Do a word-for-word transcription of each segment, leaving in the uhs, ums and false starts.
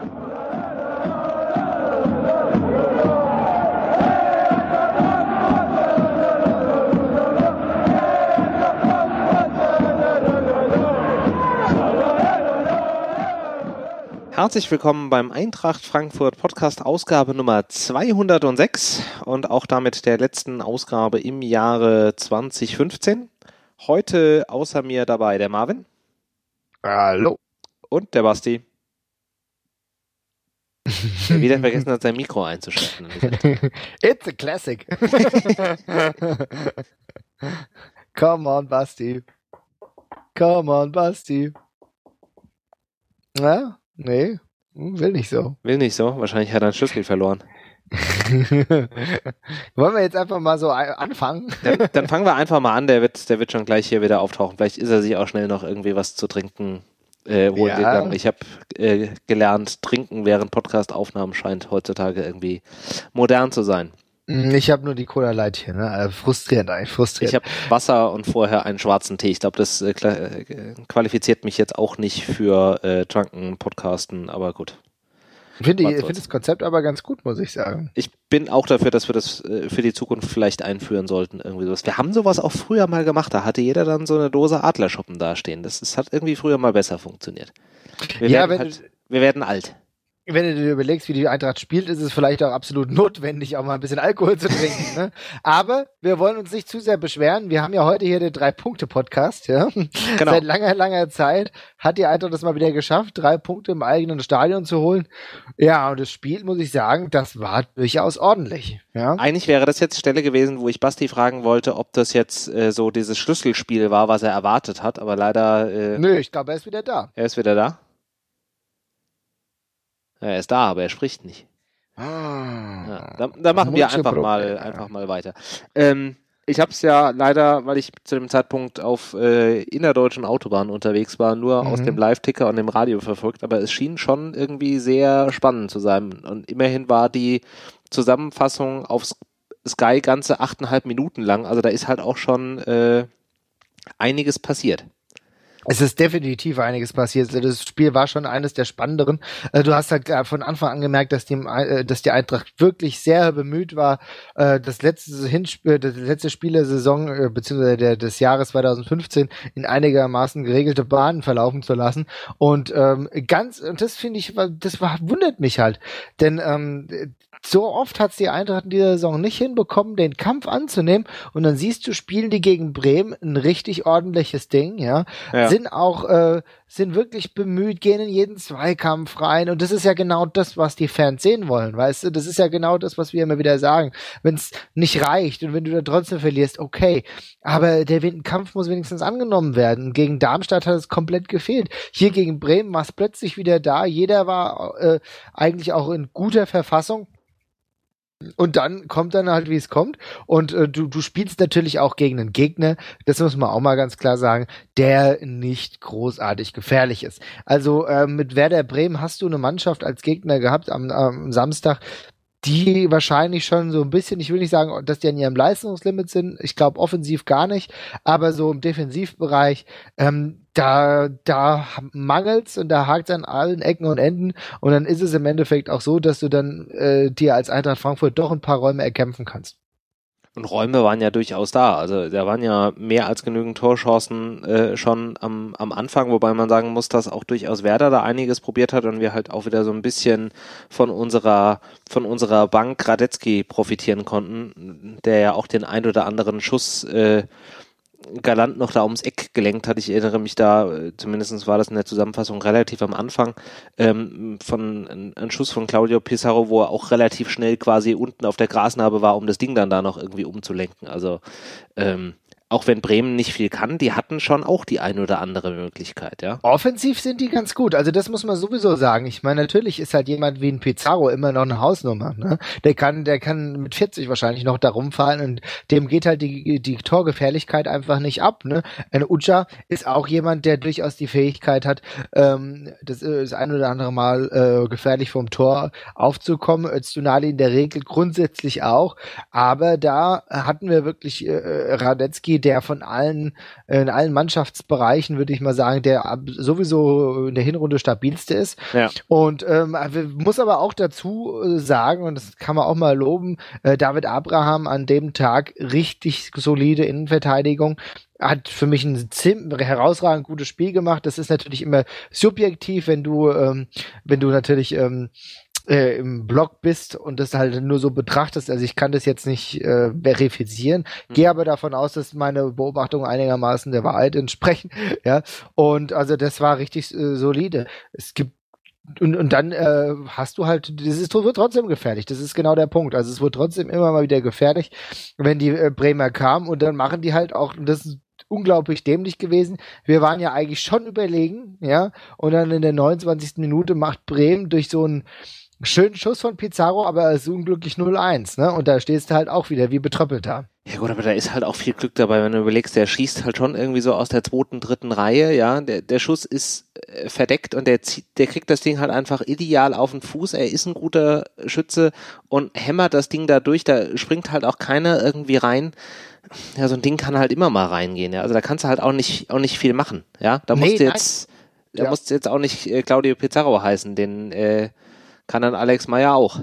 Herzlich willkommen beim Eintracht Frankfurt Podcast Ausgabe Nummer zweihundertsechs und auch damit der letzten Ausgabe im Jahre zwanzig fünfzehn. Heute außer mir dabei der Marvin. Hallo. Und der Basti. Der wieder vergessen hat, sein Mikro einzuschalten. It's a classic. Come on, Basti. Come on, Basti. Ja? Nee, will nicht so. Will nicht so? Wahrscheinlich hat er einen Schlüssel verloren. Wollen wir jetzt einfach mal so anfangen? Dann, dann fangen wir einfach mal an, der wird, der wird schon gleich hier wieder auftauchen. Vielleicht ist er sich auch schnell noch irgendwie was zu trinken äh, holen Ja. gegangen. Ich habe äh, gelernt, trinken während Podcast-Aufnahmen scheint heutzutage irgendwie modern zu sein. Ich habe nur die Cola Light hier, ne? Also frustrierend eigentlich, frustrierend. Ich habe Wasser und vorher einen schwarzen Tee. Ich glaube, das äh, kla- äh, qualifiziert mich jetzt auch nicht für äh, Drunken Podcasten, aber gut. Ich finde Was ich soll's. find das Konzept aber ganz gut, muss ich sagen. Ich bin auch dafür, dass wir das äh, für die Zukunft vielleicht einführen sollten. Irgendwie sowas. Wir haben sowas auch früher mal gemacht. Da hatte jeder dann so eine Dose Adlerschoppen dastehen. Das, das hat irgendwie früher mal besser funktioniert. Wir, Ja, werden, wenn halt, wir werden alt. Wenn du dir überlegst, wie die Eintracht spielt, ist es vielleicht auch absolut notwendig, auch mal ein bisschen Alkohol zu trinken. Ne? Aber wir wollen uns nicht zu sehr beschweren. Wir haben ja heute hier den Drei-Punkte-Podcast. Ja? Genau. Seit langer, langer Zeit hat die Eintracht das mal wieder geschafft, drei Punkte im eigenen Stadion zu holen. Ja, und das Spiel, muss ich sagen, das war durchaus ordentlich. Ja? Eigentlich wäre das jetzt die Stelle gewesen, wo ich Basti fragen wollte, ob das jetzt äh, so dieses Schlüsselspiel war, was er erwartet hat. Aber leider... Äh, Nö, ich glaube, er ist wieder da. Er ist wieder da. Ja, er ist da, aber er spricht nicht. Ah, Ja, da, da machen wir Mucho einfach mal, Problema. einfach mal weiter. Ähm, ich habe es ja leider, weil ich zu dem Zeitpunkt auf äh, innerdeutschen Autobahnen unterwegs war, nur Mhm. aus dem Live-Ticker und dem Radio verfolgt, aber es schien schon irgendwie sehr spannend zu sein. Und immerhin war die Zusammenfassung auf Sky ganze achteinhalb Minuten lang, also da ist halt auch schon äh, einiges passiert. Es ist definitiv einiges passiert. Also das Spiel war schon eines der spannenderen. Äh, Du hast halt äh, von Anfang an gemerkt, dass die, äh, dass die Eintracht wirklich sehr bemüht war, äh, das letzte Hinspiel, das letzte Spiel der Saison äh, beziehungsweise der, des Jahres zwanzig fünfzehn in einigermaßen geregelte Bahnen verlaufen zu lassen. Und ähm, ganz, und das finde ich, das war, wundert mich halt, denn ähm, so oft hat es die Eintracht in dieser Saison nicht hinbekommen, den Kampf anzunehmen. Und dann siehst du, spielen die gegen Bremen ein richtig ordentliches Ding, ja. Ja. Sind auch, äh, sind wirklich bemüht, gehen in jeden Zweikampf rein. Und das ist ja genau das, was die Fans sehen wollen, weißt du? Das ist ja genau das, was wir immer wieder sagen. Wenn es nicht reicht und wenn du dann trotzdem verlierst, okay. Aber der Kampf muss wenigstens angenommen werden. Gegen Darmstadt hat es komplett gefehlt. Hier gegen Bremen war es plötzlich wieder da. Jeder war äh, eigentlich auch in guter Verfassung. Und dann kommt dann halt, wie es kommt. Und äh, du, du spielst natürlich auch gegen einen Gegner, das muss man auch mal ganz klar sagen, der nicht großartig gefährlich ist. Also äh, mit Werder Bremen hast du eine Mannschaft als Gegner gehabt am, am Samstag, die wahrscheinlich schon so ein bisschen, ich will nicht sagen, dass die an ihrem Leistungslimit sind, ich glaube offensiv gar nicht, aber so im Defensivbereich, ähm, da, da mangelt's und da hakt's an allen Ecken und Enden und dann ist es im Endeffekt auch so, dass du dann äh, dir als Eintracht Frankfurt doch ein paar Räume erkämpfen kannst. Und Räume waren ja durchaus da. Also da waren ja mehr als genügend Torchancen äh, schon am, am Anfang, wobei man sagen muss, dass auch durchaus Werder da einiges probiert hat und wir halt auch wieder so ein bisschen von unserer von unserer Bank Radetzky profitieren konnten, der ja auch den ein oder anderen Schuss äh, galant noch da ums Eck gelenkt hat. Ich erinnere mich da, zumindest war das in der Zusammenfassung relativ am Anfang, ähm, von ein, ein Schuss von Claudio Pizarro, wo er auch relativ schnell quasi unten auf der Grasnarbe war, um das Ding dann da noch irgendwie umzulenken. Also ähm, auch wenn Bremen nicht viel kann, die hatten schon auch die ein oder andere Möglichkeit, ja. Offensiv sind die ganz gut, also das muss man sowieso sagen. Ich meine, natürlich ist halt jemand wie ein Pizarro immer noch eine Hausnummer, ne? Der kann, der kann mit vierzig wahrscheinlich noch da rumfallen und dem geht halt die, die Torgefährlichkeit einfach nicht ab, ne? Ein Ucha ist auch jemand, der durchaus die Fähigkeit hat, ähm, das, äh, das ein oder andere Mal äh, gefährlich vom Tor aufzukommen. Öztunali in der Regel grundsätzlich auch, aber da hatten wir wirklich äh, Radetzky Lewandowski, der von allen, in allen Mannschaftsbereichen, würde ich mal sagen, der sowieso in der Hinrunde stabilste ist. Ja. Und ähm, muss aber auch dazu sagen, und das kann man auch mal loben, äh, David Abraham an dem Tag richtig solide Innenverteidigung, hat für mich ein ziemlich herausragend gutes Spiel gemacht. Das ist natürlich immer subjektiv, wenn du, ähm, wenn du natürlich ähm, äh, im Blog bist und das halt nur so betrachtest. Also ich kann das jetzt nicht äh, verifizieren, mhm. gehe aber davon aus, dass meine Beobachtungen einigermaßen der Wahrheit entsprechen. Ja, und also das war richtig äh, solide. Es gibt Und, und dann äh, hast du halt, das ist, wird trotzdem gefährlich, das ist genau der Punkt. Also es wird trotzdem immer mal wieder gefährlich, wenn die äh, Bremer kamen und dann machen die halt auch, und das ist unglaublich dämlich gewesen, wir waren ja eigentlich schon überlegen, ja, und dann in der neunundzwanzigsten Minute macht Bremen durch so einen schönen Schuss von Pizarro, aber es ist unglücklich null eins, ne, und da stehst du halt auch wieder wie betröppelt da. Ja gut, aber da ist halt auch viel Glück dabei, wenn du überlegst, der schießt halt schon irgendwie so aus der zweiten, dritten Reihe, ja, der, der Schuss ist äh, verdeckt und der zieht, der kriegt das Ding halt einfach ideal auf den Fuß, er ist ein guter Schütze und hämmert das Ding da durch, da springt halt auch keiner irgendwie rein. Ja, so ein Ding kann halt immer mal reingehen, ja, also da kannst du halt auch nicht, auch nicht viel machen, ja, da musst nee, du jetzt, nein. da ja. musst du jetzt auch nicht äh, Claudio Pizarro heißen, den äh, kann dann Alex Meyer auch.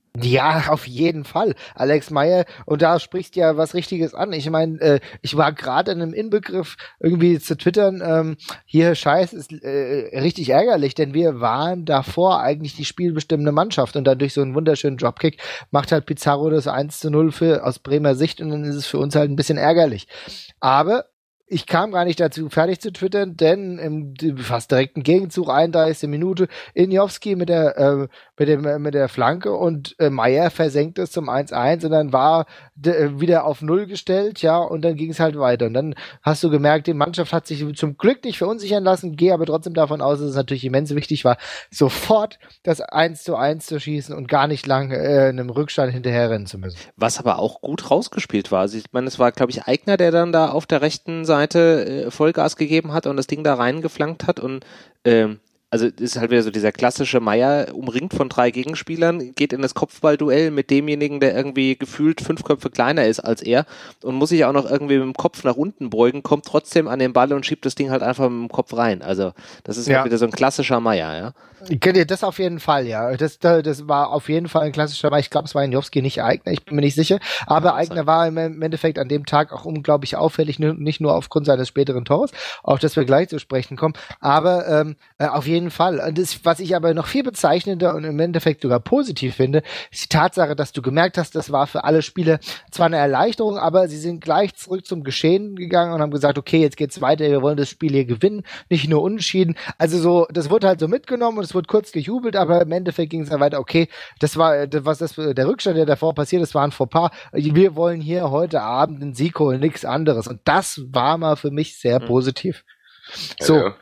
Ja, auf jeden Fall. Alex Meyer, und da sprichst ja was Richtiges an. Ich meine, äh, ich war gerade in einem Inbegriff, irgendwie zu twittern, ähm, hier Scheiß ist äh, richtig ärgerlich, denn wir waren davor eigentlich die spielbestimmende Mannschaft und dann durch so einen wunderschönen Dropkick macht halt Pizarro das eins zu null für, aus Bremer Sicht und dann ist es für uns halt ein bisschen ärgerlich. Aber ich kam gar nicht dazu, fertig zu twittern, denn im fast direkten Gegenzug, einunddreißigste Minute, Injowski mit der, äh, mit dem, mit der Flanke und äh, Meyer versenkt es zum eins eins und dann war de, wieder auf Null gestellt, ja, und dann ging es halt weiter. Und dann hast du gemerkt, die Mannschaft hat sich zum Glück nicht verunsichern lassen, gehe aber trotzdem davon aus, dass es natürlich immens wichtig war, sofort das eins zu eins zu schießen und gar nicht lange äh, einem Rückstand hinterherrennen zu müssen. Was aber auch gut rausgespielt war. Also ich meine, es war, glaube ich, Aigner, der dann da auf der rechten Seite Vollgas gegeben hat und das Ding da reingeflankt hat und ähm, also ist halt wieder so dieser klassische Meier, umringt von drei Gegenspielern, geht in das Kopfballduell mit demjenigen, der irgendwie gefühlt fünf Köpfe kleiner ist als er und muss sich auch noch irgendwie mit dem Kopf nach unten beugen, kommt trotzdem an den Ball und schiebt das Ding halt einfach mit dem Kopf rein. Also das ist ja halt wieder so ein klassischer Meier, ja. Das auf jeden Fall, ja. Das, das war auf jeden Fall ein klassischer Meier. Ich glaube, es war Injowski, nicht Aigner, ich bin mir nicht sicher. Aber ja, Aigner war im Endeffekt an dem Tag auch unglaublich auffällig, nicht nur aufgrund seines späteren Tors, auf das wir gleich zu sprechen kommen, aber ähm, auf jeden Fall. Das, was ich aber noch viel bezeichnender und im Endeffekt sogar positiv finde, ist die Tatsache, dass du gemerkt hast, das war für alle Spieler zwar eine Erleichterung, aber sie sind gleich zurück zum Geschehen gegangen und haben gesagt, okay, jetzt geht's weiter, wir wollen das Spiel hier gewinnen, nicht nur unentschieden. Also so, das wurde halt so mitgenommen und es wurde kurz gejubelt, aber im Endeffekt ging es dann weiter, okay, das war, das, was das, der Rückstand, der davor passiert ist, war ein Fauxpas. Wir wollen hier heute Abend einen Sieg holen, nichts anderes. Und das war mal für mich sehr mhm. positiv. So. Ja, ja.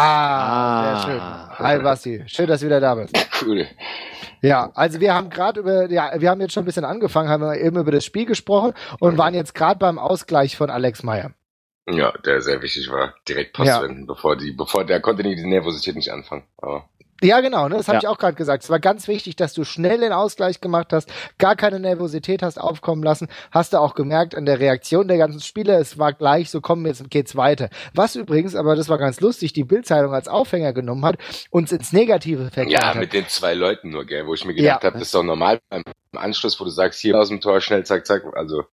Ah, ah, sehr schön. Hi Basti, schön, dass du wieder da bist. Cool. Ja, also wir haben gerade über, ja, wir haben jetzt schon ein bisschen angefangen, haben wir eben über das Spiel gesprochen und waren jetzt gerade beim Ausgleich von Alex Meyer. Ja, der sehr wichtig war. Direkt Post ja. wenden, bevor die, bevor der konnte die Nervosität nicht anfangen. Aber ja, genau, ne, das habe ja. ich auch gerade gesagt. Es war ganz wichtig, dass du schnell den Ausgleich gemacht hast, gar keine Nervosität hast aufkommen lassen. Hast du auch gemerkt an der Reaktion der ganzen Spieler, es war gleich so, komm, jetzt geht's weiter. Was übrigens, aber das war ganz lustig, die Bild-Zeitung als Aufhänger genommen hat, uns ins Negative verkehrt Ja, hat. mit den zwei Leuten nur, gell, wo ich mir gedacht ja. habe, das ist doch normal beim Anschluss, wo du sagst, hier aus dem Tor, schnell, zack, zack, also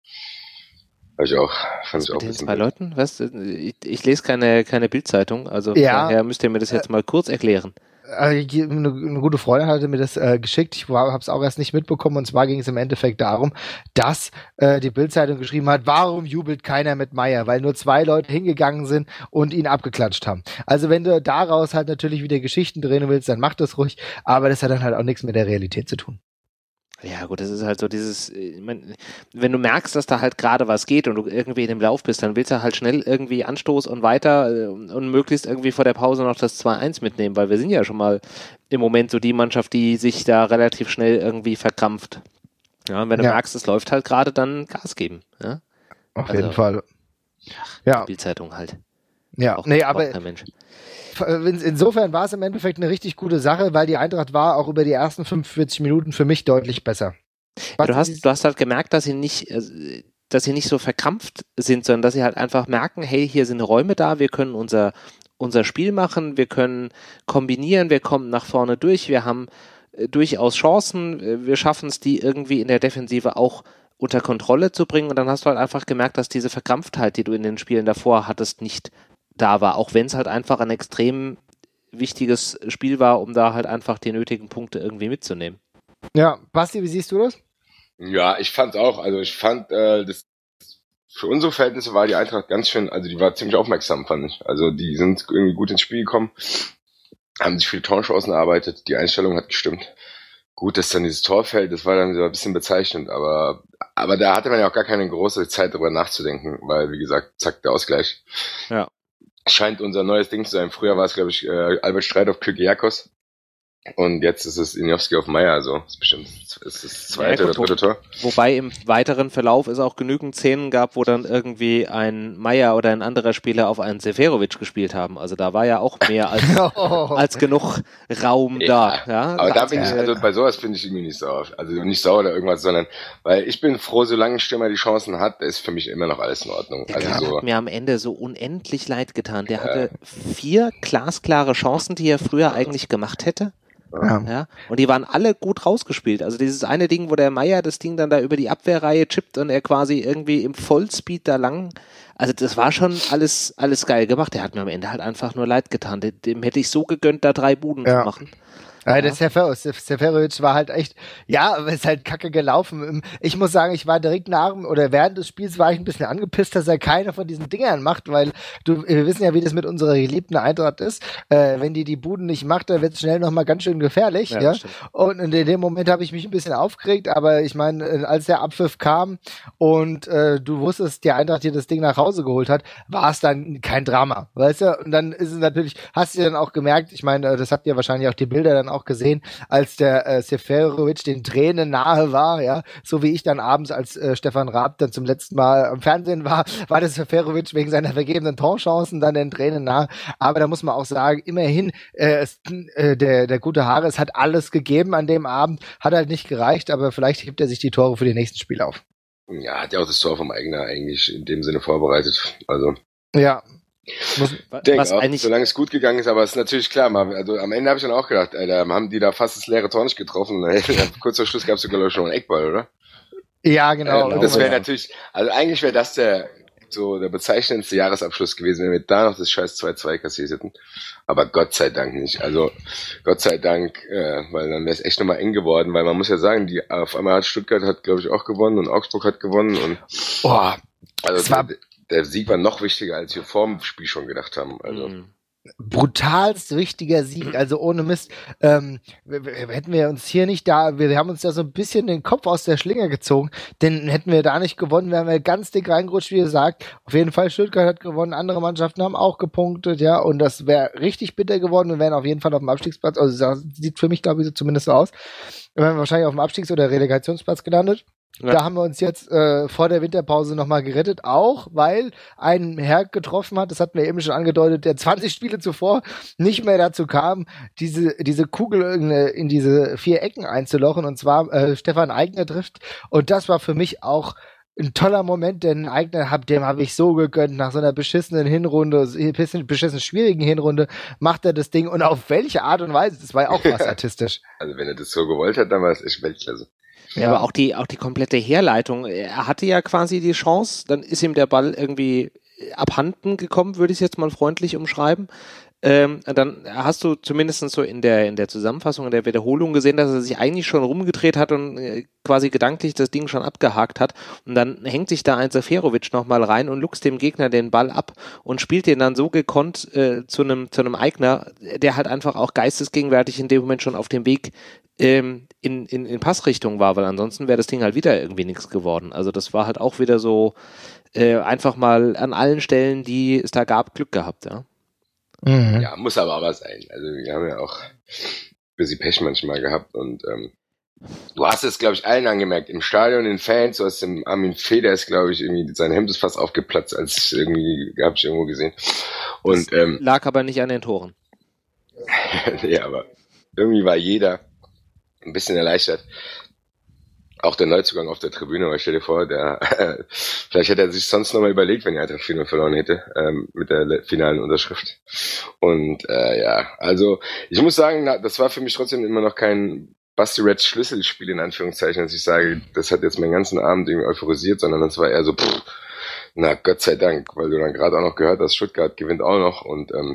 Hab ich auch. Fand ich auch mit den zwei Leuten? Was? Ich, ich lese keine, keine Bild-Zeitung, also ja. daher müsst ihr mir das jetzt mal kurz erklären. Eine, eine gute Freundin hatte mir das äh, geschickt, ich habe es auch erst nicht mitbekommen, und zwar ging es im Endeffekt darum, dass äh, die Bild-Zeitung geschrieben hat, warum jubelt keiner mit Meyer, weil nur zwei Leute hingegangen sind und ihn abgeklatscht haben. Also wenn du daraus halt natürlich wieder Geschichten drehen willst, dann mach das ruhig, aber das hat dann halt auch nichts mit der Realität zu tun. Ja gut, das ist halt so dieses, ich mein, wenn du merkst, dass da halt gerade was geht und du irgendwie in dem Lauf bist, dann willst du halt schnell irgendwie Anstoß und weiter und möglichst irgendwie vor der Pause noch das zwei eins mitnehmen, weil wir sind ja schon mal im Moment so die Mannschaft, die sich da relativ schnell irgendwie verkrampft. Ja, und wenn du ja. merkst, es läuft halt gerade, dann Gas geben. Ja? Auf also, jeden Fall. Ja. Bildzeitung halt. Ja, auch, nee, aber kein Mensch. Insofern war es im Endeffekt eine richtig gute Sache, weil die Eintracht war auch über die ersten fünfundvierzig Minuten für mich deutlich besser. Ja, du hast, du hast halt gemerkt, dass sie nicht, dass sie nicht so verkrampft sind, sondern dass sie halt einfach merken, hey, hier sind Räume da, wir können unser, unser Spiel machen, wir können kombinieren, wir kommen nach vorne durch, wir haben äh, durchaus Chancen, äh, wir schaffen es, die irgendwie in der Defensive auch unter Kontrolle zu bringen und dann hast du halt einfach gemerkt, dass diese Verkrampftheit, die du in den Spielen davor hattest, nicht da war, auch wenn es halt einfach ein extrem wichtiges Spiel war, um da halt einfach die nötigen Punkte irgendwie mitzunehmen. Ja, Basti, wie siehst du das? Ja, ich fand's auch. Also ich fand, äh, das für unsere Verhältnisse war die Eintracht ganz schön, also die war ziemlich aufmerksam, fand ich. Also die sind irgendwie gut ins Spiel gekommen, haben sich viele Torchancen erarbeitet, die Einstellung hat gestimmt. Gut, dass dann dieses Tor fällt, das war dann so ein bisschen bezeichnend, aber aber da hatte man ja auch gar keine große Zeit darüber nachzudenken, weil, wie gesagt, zack, der Ausgleich. Ja. Scheint unser neues Ding zu sein. Früher war es, glaube ich, äh, Albert Streit auf Kyriakos. Und jetzt ist es Injowski auf Meier, also ist bestimmt ist das zweite ja, oder dritte Tor. Wobei im weiteren Verlauf es auch genügend Szenen gab, wo dann irgendwie ein Meier oder ein anderer Spieler auf einen Seferovic gespielt haben. Also da war ja auch mehr als, oh. als genug Raum ja, da. Ja, aber da bin ich, also bei sowas finde ich irgendwie nicht sauer. Also nicht sauer oder irgendwas, sondern weil ich bin froh, solange ein Stürmer die Chancen hat, ist für mich immer noch alles in Ordnung. Der also so, hat mir am Ende so unendlich leid getan. Der ja. hatte vier glasklare Chancen, die er früher eigentlich gemacht hätte. Ja. ja. Und die waren alle gut rausgespielt. Also dieses eine Ding, wo der Meier das Ding dann da über die Abwehrreihe chippt und er quasi irgendwie im Vollspeed da lang. Also das war schon alles, alles geil gemacht. Der hat mir am Ende halt einfach nur leid getan. Dem, dem hätte ich so gegönnt, da drei Buden ja. zu machen. Ja, der Seferovic war halt echt, ja, aber ist halt kacke gelaufen. Ich muss sagen, ich war direkt nach oder während des Spiels war ich ein bisschen angepisst, dass er keine von diesen Dingern macht, weil du, wir wissen ja, wie das mit unserer geliebten Eintracht ist. Äh, wenn die die Buden nicht macht, dann wird es schnell nochmal ganz schön gefährlich. Ja, ja? Und in dem Moment habe ich mich ein bisschen aufgeregt, aber ich meine, als der Abpfiff kam und äh, du wusstest, die Eintracht dir das Ding nach Hause geholt hat, war es dann kein Drama, weißt du? Und dann ist es natürlich, hast du dann auch gemerkt, ich meine, das habt ihr wahrscheinlich auch die Bilder dann auch gesehen, als der äh, Seferovic den Tränen nahe war, ja, so wie ich dann abends, als äh, Stefan Raab dann zum letzten Mal am Fernsehen war, war der Seferovic wegen seiner vergebenen Torchancen dann den Tränen nahe, aber da muss man auch sagen, immerhin, äh, es, äh, der, der gute Haares hat alles gegeben an dem Abend, hat halt nicht gereicht, aber vielleicht hebt er sich die Tore für die nächsten Spiele auf. Ja, hat ja auch das Tor vom Eigner eigentlich in dem Sinne vorbereitet, also. Ja. Muss, denke auch, solange es gut gegangen ist, aber es ist natürlich klar, mal, also am Ende habe ich dann auch gedacht, Alter, haben die da fast das leere Tor nicht getroffen und dann, kurz vor Schluss gab es sogar schon einen Eckball, oder? Ja, genau. Äh, das wäre natürlich, also eigentlich wäre das der so der bezeichnendste Jahresabschluss gewesen, wenn wir da noch das scheiß zwei zwei kassiert hätten. Aber Gott sei Dank nicht. Also Gott sei Dank, äh, weil dann wäre es echt nochmal eng geworden, weil man muss ja sagen, die auf einmal hat Stuttgart hat, glaube ich, auch gewonnen und Augsburg hat gewonnen und boah, also war, der, der Sieg war noch wichtiger, als wir vor dem Spiel schon gedacht haben. Also mhm. brutalst wichtiger Sieg, also ohne Mist, ähm, hätten wir uns hier nicht da, wir, wir haben uns da so ein bisschen den Kopf aus der Schlinge gezogen, denn hätten wir da nicht gewonnen, wären wir ganz dick reingerutscht, wie gesagt, auf jeden Fall Stuttgart hat gewonnen, andere Mannschaften haben auch gepunktet, ja, und das wäre richtig bitter geworden, wir wären auf jeden Fall auf dem Abstiegsplatz, also das sieht für mich, glaube ich, so zumindest so aus, wir wären wahrscheinlich auf dem Abstiegs- oder Relegationsplatz gelandet. Ja. Da haben wir uns jetzt äh, vor der Winterpause nochmal gerettet, auch weil ein Herr getroffen hat, das hatten wir eben schon angedeutet, der zwanzig Spiele zuvor nicht mehr dazu kam, diese diese Kugel in, in diese vier Ecken einzulochen, und zwar äh, Stefan Aigner trifft, und das war für mich auch ein toller Moment, denn Aigner, hab, dem habe ich so gegönnt, nach so einer beschissenen Hinrunde, bisschen beschissen schwierigen Hinrunde, macht er das Ding, und auf welche Art und Weise, das war ja auch was artistisch. Also wenn er das so gewollt hat, dann war es echt Weltklasse. Ja, ja, aber auch die, auch die komplette Herleitung. Er hatte ja quasi die Chance, dann ist ihm der Ball irgendwie abhanden gekommen, würde ich es jetzt mal freundlich umschreiben. Ähm, dann hast du zumindest so in der, in der Zusammenfassung, in der Wiederholung gesehen, dass er sich eigentlich schon rumgedreht hat und äh, quasi gedanklich das Ding schon abgehakt hat. Und dann hängt sich da ein Seferovic nochmal rein und luchst dem Gegner den Ball ab und spielt den dann so gekonnt äh, zu einem, zu einem Aigner, der halt einfach auch geistesgegenwärtig in dem Moment schon auf dem Weg ähm, in, in, in Passrichtung war, weil ansonsten wäre das Ding halt wieder irgendwie nichts geworden. Also das war halt auch wieder so äh, einfach mal an allen Stellen, die es da gab, Glück gehabt, ja. Mhm. Ja, muss aber aber sein. Also wir haben ja auch ein bisschen Pech manchmal gehabt und ähm, du hast es, glaube ich, allen angemerkt, im Stadion, den Fans, du hast dem Armin Feder ist, glaube ich, irgendwie sein Hemd ist fast aufgeplatzt, als irgendwie, habe ich irgendwo gesehen. Und das ähm, lag aber nicht an den Toren. Nee, aber irgendwie war jeder ein bisschen erleichtert. Auch der Neuzugang auf der Tribüne, weil stell dir vor, der äh, vielleicht hätte er sich sonst nochmal überlegt, wenn die Eintracht vier null verloren hätte, ähm, mit der finalen Unterschrift. Und äh, ja, also ich muss sagen, na, das war für mich trotzdem immer noch kein Basti Reds Schlüsselspiel in Anführungszeichen, dass ich sage, das hat jetzt meinen ganzen Abend irgendwie euphorisiert, sondern das war eher so, pff, na Gott sei Dank, weil du dann gerade auch noch gehört hast, Stuttgart gewinnt auch noch und ähm,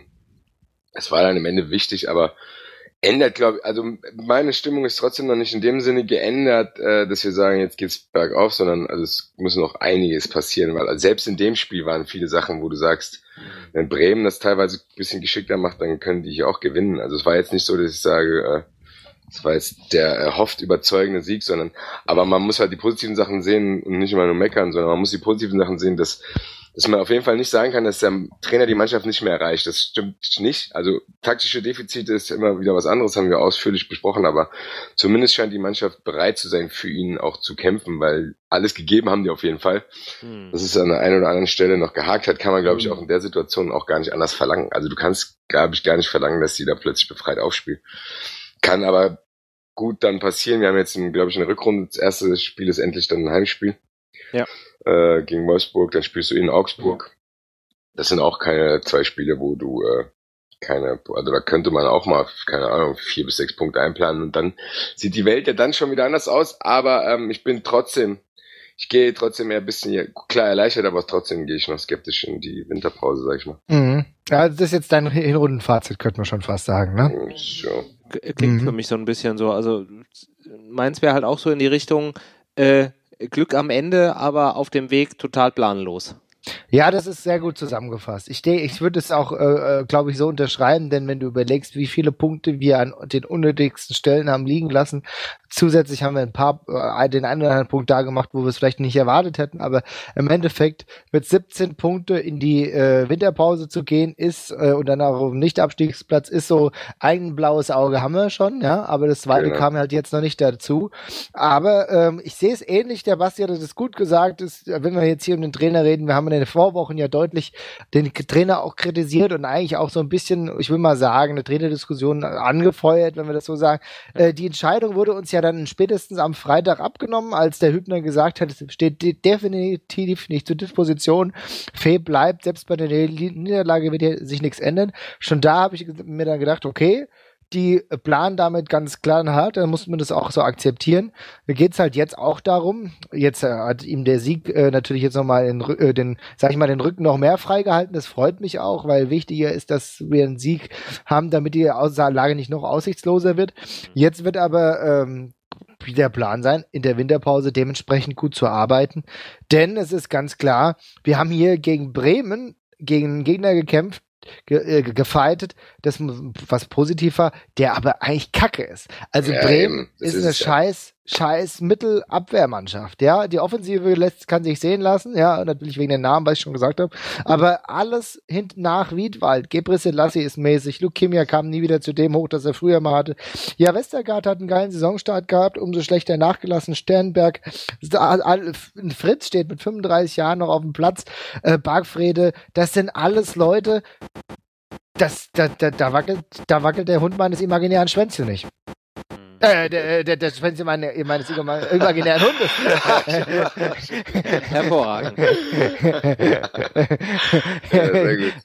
es war dann am Ende wichtig, aber ändert, glaube ich, also meine Stimmung ist trotzdem noch nicht in dem Sinne geändert, äh, dass wir sagen, jetzt geht's bergauf, sondern also es muss noch einiges passieren, weil also selbst in dem Spiel waren viele Sachen, wo du sagst, wenn Bremen das teilweise ein bisschen geschickter macht, dann können die hier auch gewinnen. Also es war jetzt nicht so, dass ich sage, äh, es war jetzt der erhofft überzeugende Sieg, sondern aber man muss halt die positiven Sachen sehen und nicht immer nur meckern, sondern man muss die positiven Sachen sehen, dass dass man auf jeden Fall nicht sagen kann, dass der Trainer die Mannschaft nicht mehr erreicht. Das stimmt nicht. Also taktische Defizite ist immer wieder was anderes, haben wir ausführlich besprochen, aber zumindest scheint die Mannschaft bereit zu sein, für ihn auch zu kämpfen, weil alles gegeben haben die auf jeden Fall. Hm. Dass es an der einen oder anderen Stelle noch gehakt hat, kann man, glaube ich, auch in der Situation auch gar nicht anders verlangen. Also du kannst, glaube ich, gar nicht verlangen, dass die da plötzlich befreit aufspielen. Kann aber gut dann passieren. Wir haben jetzt, glaube ich, eine Rückrunde. Das erste Spiel ist endlich dann ein Heimspiel. Ja. Äh, gegen Wolfsburg, dann spielst du in Augsburg. Das sind auch keine zwei Spiele, wo du äh, keine, also da könnte man auch mal, keine Ahnung, vier bis sechs Punkte einplanen und dann sieht die Welt ja dann schon wieder anders aus, aber ähm, ich bin trotzdem, ich gehe trotzdem eher ein bisschen, klar erleichtert, aber trotzdem gehe ich noch skeptisch in die Winterpause, sag ich mal. Mhm. Ja, das ist jetzt dein Hinrundenfazit, könnte man schon fast sagen, ne? So. Klingt Mhm. für mich so ein bisschen so, also meins wäre halt auch so in die Richtung, äh, Glück am Ende, aber auf dem Weg total planlos. Ja, das ist sehr gut zusammengefasst. Ich denke, ich würde es auch, äh, glaube ich, so unterschreiben, denn wenn du überlegst, wie viele Punkte wir an den unnötigsten Stellen haben liegen lassen, zusätzlich haben wir ein paar, äh, den einen oder anderen Punkt da gemacht, wo wir es vielleicht nicht erwartet hätten, aber im Endeffekt mit siebzehn Punkte in die äh, Winterpause zu gehen ist äh, und dann auch auf dem Nicht-Abstiegsplatz ist so ein blaues Auge haben wir schon, ja, aber das zweite Genau. kam halt jetzt noch nicht dazu. Aber ähm, ich sehe es ähnlich, der Basti hat das gut gesagt, ist, wenn wir jetzt hier um den Trainer reden, wir haben in den Vorwochen ja deutlich den Trainer auch kritisiert und eigentlich auch so ein bisschen, ich will mal sagen, eine Trainerdiskussion angefeuert, wenn wir das so sagen. Äh, die Entscheidung wurde uns ja dann spätestens am Freitag abgenommen, als der Hübner gesagt hat, es steht de- definitiv nicht zur Disposition. Fee bleibt, selbst bei der Niederlage wird hier sich nichts ändern. Schon da habe ich mir dann gedacht, okay, die planen damit ganz klar und hart, dann muss man das auch so akzeptieren. Da geht's halt jetzt auch darum, jetzt äh, hat ihm der Sieg äh, natürlich jetzt nochmal den, äh, den, sag ich mal, den Rücken noch mehr freigehalten. Das freut mich auch, weil wichtiger ist, dass wir einen Sieg haben, damit die Lage nicht noch aussichtsloser wird. Jetzt wird aber ähm, der Plan sein, in der Winterpause dementsprechend gut zu arbeiten. Denn es ist ganz klar, wir haben hier gegen Bremen, gegen einen Gegner gekämpft, Ge äh, gefightet, das was positiv war, der aber eigentlich kacke ist. Also Ja, Bremen ist ist eine es, ja. scheiß, scheiß Mittelabwehrmannschaft, ja. Die Offensive lässt, kann sich sehen lassen, ja, natürlich wegen den Namen, was ich schon gesagt habe, aber alles hinten nach Wiedwald, Gebre Selassie ist mäßig, Luke Kimia kam nie wieder zu dem hoch, das er früher mal hatte. Ja, Westergaard hat einen geilen Saisonstart gehabt, umso schlechter nachgelassen, Sternberg, Fritz steht mit fünfunddreißig Jahren noch auf dem Platz, äh, Bargfrede, das sind alles Leute, Das, da, da, da, wackelt, da wackelt der Hund meines imaginären Schwänzchen nicht. Äh, der, der, der Schwänzchen meine, meines imaginären Hundes. Hervorragend. Ja, sehr gut.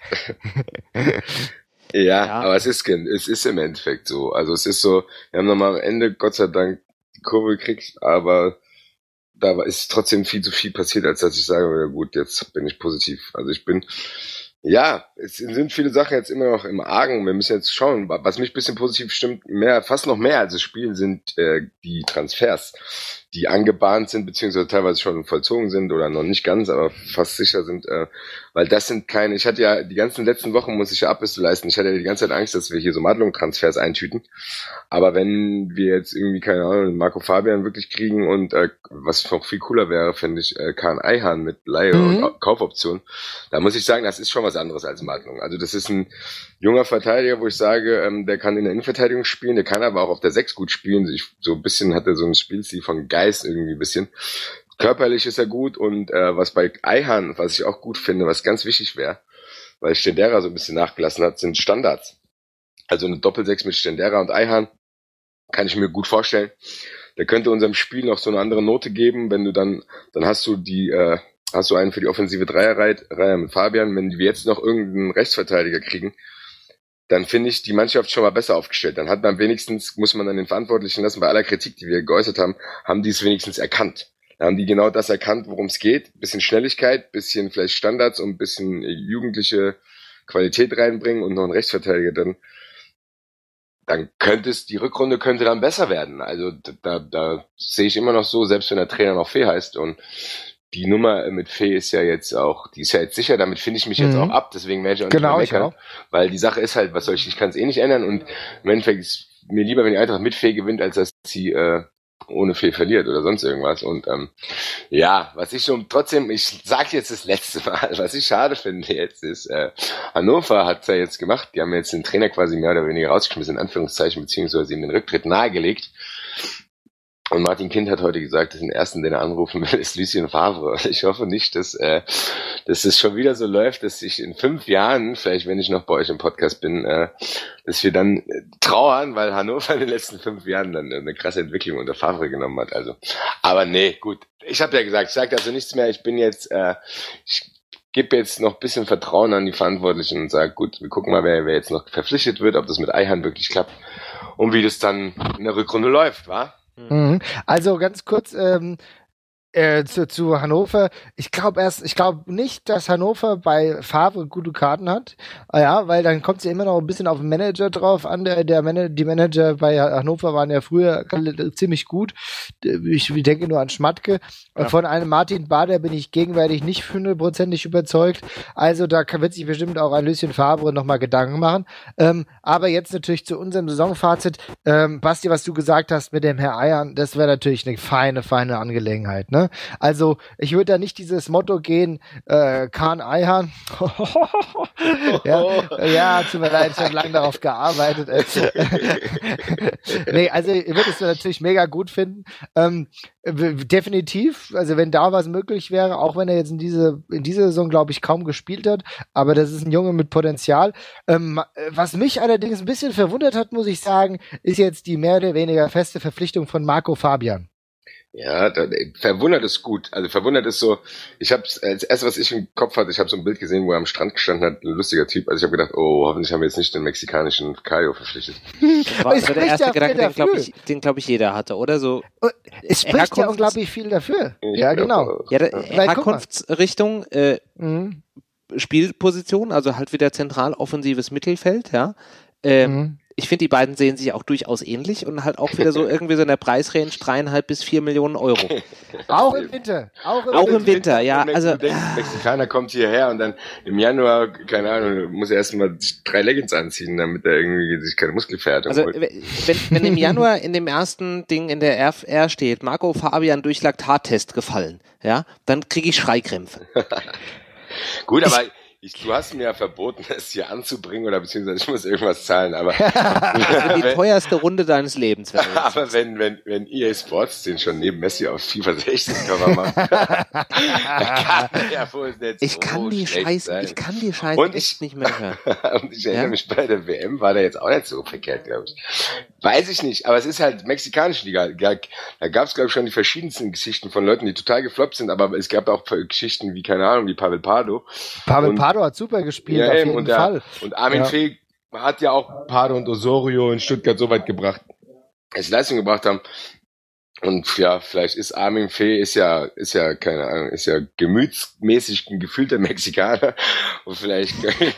Ja, Ja. aber es ist, es ist im Endeffekt so. Also es ist so, wir haben nochmal am Ende Gott sei Dank die Kurve gekriegt, aber da ist trotzdem viel zu viel passiert, als dass ich sage, ja gut, jetzt bin ich positiv. Also ich bin, ja, es sind viele Sachen jetzt immer noch im Argen. Wir müssen jetzt schauen. Was mich ein bisschen positiv stimmt, mehr, fast noch mehr als das Spiel sind äh, die Transfers, die angebahnt sind, beziehungsweise teilweise schon vollzogen sind oder noch nicht ganz, aber fast sicher sind, äh, weil das sind keine, ich hatte ja die ganzen letzten Wochen, muss ich ja Abbisse leisten, ich hatte ja die ganze Zeit Angst, dass wir hier so Madlung-Transfers eintüten, aber wenn wir jetzt irgendwie, keine Ahnung, Marco Fabian wirklich kriegen und äh, was noch viel cooler wäre, finde ich, äh, Kahn Eihan mit Leihe Mhm. und Kaufoption, da muss ich sagen, das ist schon was anderes als Madlung. Also das ist ein junger Verteidiger, wo ich sage, ähm, der kann in der Innenverteidigung spielen, der kann aber auch auf der sechs gut spielen, ich, so ein bisschen hat er so einen Spielstil von Geist irgendwie ein bisschen. Körperlich ist er gut und äh, was bei Eihan, was ich auch gut finde, was ganz wichtig wäre, weil Stendera so ein bisschen nachgelassen hat, sind Standards. Also eine Doppelsechs mit Stendera und Eihan kann ich mir gut vorstellen, der könnte unserem Spiel noch so eine andere Note geben, wenn du dann, dann hast du die, äh, hast du einen für die offensive Dreierreihe mit Fabian, wenn wir jetzt noch irgendeinen Rechtsverteidiger kriegen, dann finde ich die Mannschaft schon mal besser aufgestellt. Dann hat man wenigstens, muss man dann den Verantwortlichen lassen, bei aller Kritik, die wir geäußert haben, haben die es wenigstens erkannt. Da haben die genau das erkannt, worum es geht. Bisschen Schnelligkeit, bisschen vielleicht Standards und ein bisschen jugendliche Qualität reinbringen und noch einen Rechtsverteidiger dann. Dann könnte es, die Rückrunde könnte dann besser werden. Also da, da sehe ich immer noch so, selbst wenn der Trainer noch Fee heißt und die Nummer mit Fee ist ja jetzt auch, die ist ja jetzt sicher, damit finde ich mich jetzt mhm. auch ab, deswegen werde ich auch genau, nicht mehr meckern, weil die Sache ist halt, was soll ich, ich kann es eh nicht ändern und im Endeffekt ist mir lieber, wenn die Eintracht mit Fee gewinnt, als dass sie äh, ohne Fee verliert oder sonst irgendwas und ähm, ja, was ich schon trotzdem, ich sage jetzt das letzte Mal, was ich schade finde jetzt ist, äh, Hannover hat ja jetzt gemacht, die haben jetzt den Trainer quasi mehr oder weniger rausgeschmissen, in Anführungszeichen, beziehungsweise ihm den Rücktritt nahegelegt. Und Martin Kind hat heute gesagt, dass den ersten, den er anrufen will, ist Lucien Favre. Ich hoffe nicht, dass, äh, dass es schon wieder so läuft, dass ich in fünf Jahren, vielleicht wenn ich noch bei euch im Podcast bin, äh, dass wir dann äh, trauern, weil Hannover in den letzten fünf Jahren dann eine krasse Entwicklung unter Favre genommen hat. Also, aber nee, gut. Ich habe ja gesagt, ich sage also nichts mehr. Ich bin jetzt, äh, ich gebe jetzt noch ein bisschen Vertrauen an die Verantwortlichen und sage, gut, wir gucken mal, wer, wer jetzt noch verpflichtet wird, ob das mit Eihan wirklich klappt und wie das dann in der Rückrunde läuft, wa? Mhm. Also ganz kurz ähm, äh, zu, zu Hannover. Ich glaube erst, ich glaube nicht, dass Hannover bei Favre gute Karten hat. Ja, weil dann kommt es ja immer noch ein bisschen auf den Manager drauf an. Der, der Man- die Manager bei Hannover waren ja früher ziemlich gut. Ich denke nur an Schmatke. Ja. Von einem Martin Bader bin ich gegenwärtig nicht hundertprozentig überzeugt. Also da kann, wird sich bestimmt auch ein Lucien Favre nochmal Gedanken machen. Ähm, aber jetzt natürlich zu unserem Saisonfazit. Ähm, Basti, was du gesagt hast mit dem Herr Eihan, das wäre natürlich eine feine, feine Angelegenheit, ne? Also ich würde da nicht dieses Motto gehen, äh, Kahn Eihan. ja, ja, tut mir leid, ich habe lange darauf gearbeitet. nee, also ich würde es natürlich mega gut finden. Ähm, definitiv, also wenn da was möglich wäre, auch wenn er jetzt in diese in dieser Saison, glaube ich, kaum gespielt hat, aber das ist ein Junge mit Potenzial. Ähm, was mich allerdings ein bisschen verwundert hat, muss ich sagen, ist jetzt die mehr oder weniger feste Verpflichtung von Marco Fabian. Ja, da, verwundert ist gut. Also verwundert ist so, ich habe das erste, was ich im Kopf hatte, ich habe so ein Bild gesehen, wo er am Strand gestanden hat, ein lustiger Typ. Also ich habe gedacht, oh, hoffentlich haben wir jetzt nicht den mexikanischen Caio verpflichtet. Das war also der erste Gedanke, den glaube ich, den glaube ich jeder hatte, oder so. Es spricht Herkunfts- ja unglaublich viel dafür. Ich ja, genau. Ja, der Herkunftsrichtung, äh, mhm. Spielposition, also halt wieder zentral offensives Mittelfeld, ja. Ähm, mhm. Ich finde, die beiden sehen sich auch durchaus ähnlich und halt auch wieder so irgendwie so in der Preisrange dreieinhalb bis vier Millionen Euro. Auch im Winter. Auch im, auch im Winter, ja. Also, der Mexikaner kommt hierher und dann im Januar, keine Ahnung, muss er erstmal drei Leggings anziehen, damit er irgendwie sich keine Muskelverhärtung also, holt. Wenn, wenn im Januar in dem ersten Ding in der R F R steht, Marco Fabian durch Laktattest gefallen, ja, dann kriege ich Schreikrämpfe. Gut, aber Ich, du hast mir ja verboten, es hier anzubringen oder beziehungsweise ich muss irgendwas zahlen, aber also die teuerste Runde deines Lebens. Wenn aber wenn wenn wenn E A Sports den schon neben Messi auf FIFA sechzehn Cover macht, dann kann er ja wohl nicht ich so kann die Scheiße, sein. ich kann die Scheiße und echt ich, nicht mehr hören. Und ich erinnere ja? mich, bei der W M war der jetzt auch nicht so verkehrt, glaube ich. Weiß ich nicht, aber es ist halt mexikanische Liga. Da gab es, glaube ich, schon die verschiedensten Geschichten von Leuten, die total gefloppt sind, aber es gab auch Geschichten wie, keine Ahnung, wie Pavel Pardo. Pavel Pardo Pardo hat super gespielt, ja, auf eben, jeden und der, Fall. Und Armin ja. Fee hat ja auch Pardo und Osorio in Stuttgart so weit gebracht, dass sie Leistung gebracht haben. Und ja, vielleicht ist Armin Fee, ist ja, ist ja, keine Ahnung, ist ja gemütsmäßig ein gefühlter Mexikaner. Und vielleicht.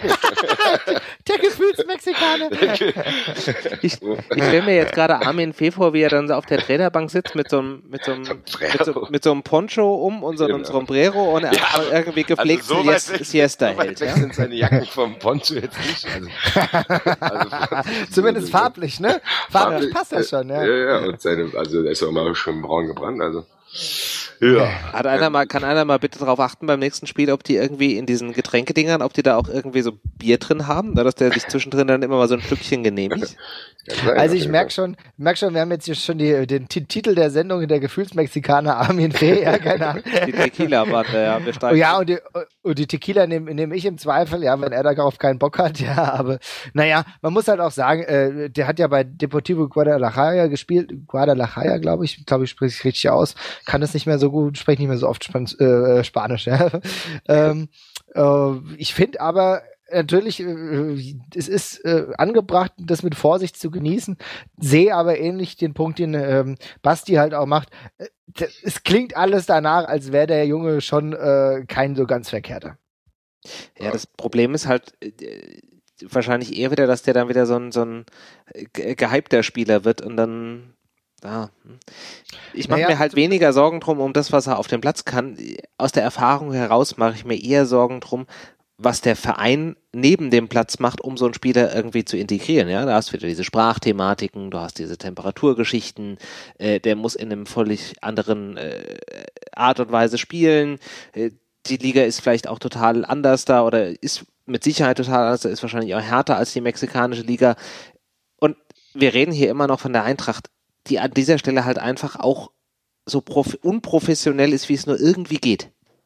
Der Gefühlsmexikaner. ich ich stelle mir jetzt gerade Armin Fee vor, wie er dann so auf der Trainerbank sitzt mit so einem, mit so einem, mit so, mit so einem Poncho um und so einem genau. Sombrero und er ja, aber, irgendwie gepflegt also so Siesta, Siesta so hält. So ja? sind seine Jacken vom Poncho jetzt nicht. Also, also, zumindest so, farblich, ne? Farblich passt das schon, ja. Ja, ja, und seine, also er ist auch immer schon braun gebrannt, also Ja. Hat einer mal, kann einer mal bitte darauf achten beim nächsten Spiel, ob die irgendwie in diesen Getränkedingern, ob die da auch irgendwie so Bier drin haben, dass der sich zwischendrin dann immer mal so ein Stückchen genehmigt? Also ich merke schon, merk schon, wir haben jetzt hier schon die, den T- Titel der Sendung, der Gefühlsmexikaner Armin Fee, ja, keine Ahnung. Die Tequila-Bande, ja, wir steigen. Oh ja, und die, und die Tequila nehme nehm ich im Zweifel, ja, wenn er darauf keinen Bock hat, ja, aber naja, man muss halt auch sagen, äh, der hat ja bei Deportivo Guadalajara gespielt, Guadalajara, glaube ich, glaube ich, spreche ich richtig aus, kann das nicht mehr so gut, spreche nicht mehr so oft Span- äh, Spanisch, ja. ähm, äh, ich finde aber, natürlich, äh, es ist äh, angebracht, das mit Vorsicht zu genießen, sehe aber ähnlich den Punkt, den ähm, Basti halt auch macht. Äh, es klingt alles danach, als wäre der Junge schon äh, kein so ganz verkehrter. Ja, das Problem ist halt äh, wahrscheinlich eher wieder, dass der dann wieder so ein, so ein äh, gehypter Spieler wird und dann ja. Ich mache naja, mir halt weniger Sorgen drum, um das, was er auf dem Platz kann. Aus der Erfahrung heraus mache ich mir eher Sorgen drum, was der Verein neben dem Platz macht, um so einen Spieler irgendwie zu integrieren. Ja, da hast du wieder diese Sprachthematiken, du hast diese Temperaturgeschichten, äh, der muss in einem völlig anderen äh, Art und Weise spielen. Äh, die Liga ist vielleicht auch total anders da oder ist mit Sicherheit total anders, ist wahrscheinlich auch härter als die mexikanische Liga. Und wir reden hier immer noch von der Eintracht, die an dieser Stelle halt einfach auch so prof- unprofessionell ist, wie es nur irgendwie geht.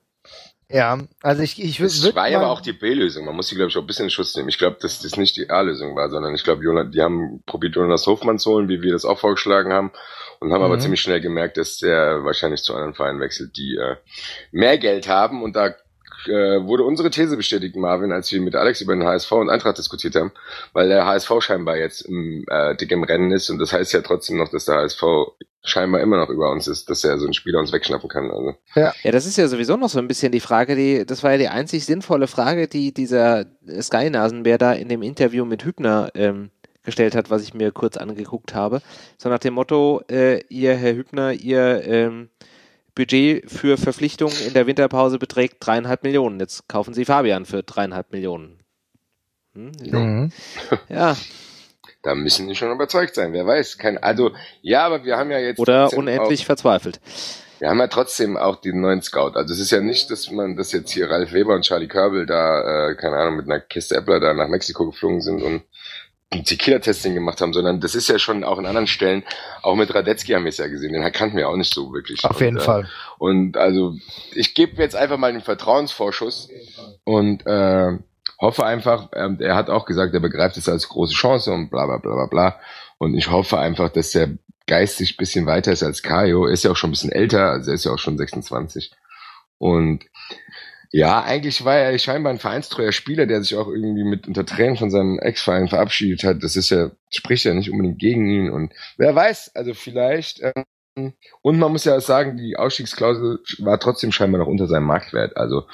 Ja, also ich, ich würde. Das war ja aber auch die B-Lösung. Man muss die, glaube ich, auch ein bisschen in Schutz nehmen. Ich glaube, dass das nicht die A-Lösung war, sondern ich glaube, die haben probiert, Jonas Hofmann zu holen, wie wir das auch vorgeschlagen haben, und haben mhm. aber ziemlich schnell gemerkt, dass der wahrscheinlich zu anderen Vereinen wechselt, die äh, mehr Geld haben. Und da äh, wurde unsere These bestätigt, Marvin, als wir mit Alex über den H S V und Eintracht diskutiert haben, weil der H S V scheinbar jetzt im, äh, dick im Rennen ist, und das heißt ja trotzdem noch, dass der H S V scheinbar immer noch über uns ist, dass er so einen Spieler uns wegschnappen kann. Also. Ja. ja, das ist ja sowieso noch so ein bisschen die Frage, die, das war ja die einzig sinnvolle Frage, die dieser Sky-Nasenbär da in dem Interview mit Hübner ähm, gestellt hat, was ich mir kurz angeguckt habe. So nach dem Motto, äh, ihr, Herr Hübner, ihr ähm, Budget für Verpflichtungen in der Winterpause beträgt dreieinhalb Millionen. Jetzt kaufen Sie Fabian für dreieinhalb Millionen. Hm? Mhm. Ja. Da müssen die schon überzeugt sein, wer weiß. Kein, also, ja, aber wir haben ja jetzt... Oder unendlich auch, verzweifelt. Wir haben ja trotzdem auch den neuen Scout. Also es ist ja nicht, dass man, dass jetzt hier Ralf Weber und Charlie Körbel da, äh, keine Ahnung, mit einer Kiste Äppler da nach Mexiko geflogen sind und ein Tequila-Testing gemacht haben, sondern das ist ja schon auch in anderen Stellen, auch mit Radetzky haben wir es ja gesehen, den kannten wir auch nicht so wirklich. Auf jeden und, Fall. Äh, und also, ich gebe jetzt einfach mal den Vertrauensvorschuss und äh, hoffe einfach, ähm, er hat auch gesagt, er begreift es als große Chance und bla bla bla bla bla. Und ich hoffe einfach, dass der geistig ein bisschen weiter ist als Kajo. Er ist ja auch schon ein bisschen älter, also er ist ja auch schon sechsundzwanzig. Und ja, eigentlich war er scheinbar ein vereinstreuer Spieler, der sich auch irgendwie mit unter Tränen von seinem Ex-Verein verabschiedet hat. Das ist ja, spricht ja nicht unbedingt gegen ihn. Und wer weiß, also vielleicht... Ähm, und man muss ja sagen, die Ausstiegsklausel war trotzdem scheinbar noch unter seinem Marktwert. Also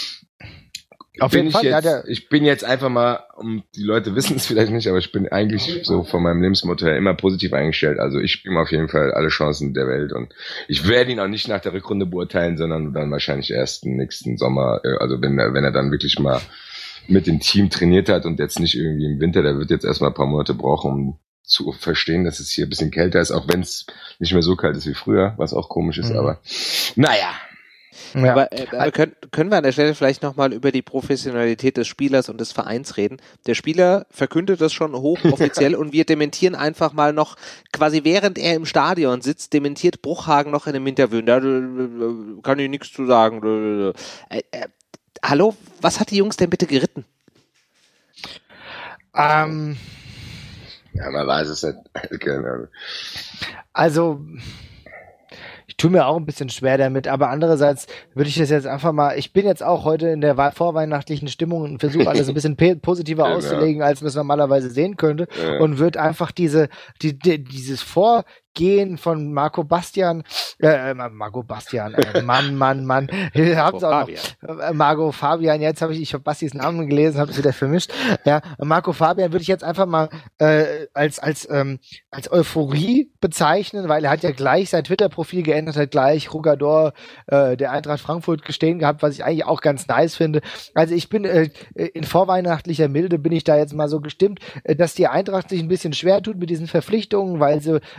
Auf jeden Fall, ich, jetzt, ja, der ich bin jetzt einfach mal, um, die Leute wissen es vielleicht nicht, aber ich bin eigentlich so von meinem Lebensmotto her immer positiv eingestellt. Also ich spiele auf jeden Fall alle Chancen der Welt und ich werde ihn auch nicht nach der Rückrunde beurteilen, sondern dann wahrscheinlich erst nächsten Sommer, also wenn er, wenn er dann wirklich mal mit dem Team trainiert hat und jetzt nicht irgendwie im Winter, der wird jetzt erstmal ein paar Monate brauchen, um zu verstehen, dass es hier ein bisschen kälter ist, auch wenn es nicht mehr so kalt ist wie früher, was auch komisch ist, mhm. aber naja. Ja. Aber, äh, aber können, können wir an der Stelle vielleicht nochmal über die Professionalität des Spielers und des Vereins reden? Der Spieler verkündet das schon hochoffiziell und wir dementieren einfach mal noch, quasi während er im Stadion sitzt, dementiert Bruchhagen noch in einem Interview. Da kann ich nichts zu sagen. Äh, äh, hallo, was hat die Jungs denn bitte geritten? Ähm, ja, man weiß es nicht. Also... Ich tue mir auch ein bisschen schwer damit, aber andererseits würde ich das jetzt einfach mal, ich bin jetzt auch heute in der vorweihnachtlichen Stimmung und versuche alles ein bisschen pe- positiver ja, auszulegen, ja. als man es normalerweise sehen könnte ja. und würde einfach diese, die, die, dieses Vorgehen von Marco Bastian, äh, Marco Bastian, äh, Mann, Mann, Mann, hab's auch noch, Marco Fabian, jetzt habe ich, ich habe Bastis Namen gelesen, habe es wieder vermischt, ja, Marco Fabian würde ich jetzt einfach mal äh, als, als, ähm, als Euphorie bezeichnen, weil er hat ja gleich sein Twitter-Profil geändert, hat gleich Rugador äh, der Eintracht Frankfurt gestehen gehabt, was ich eigentlich auch ganz nice finde. Also ich bin äh, in vorweihnachtlicher Milde bin ich da jetzt mal so gestimmt, äh, dass die Eintracht sich ein bisschen schwer tut mit diesen Verpflichtungen, weil sie äh, wahrscheinlich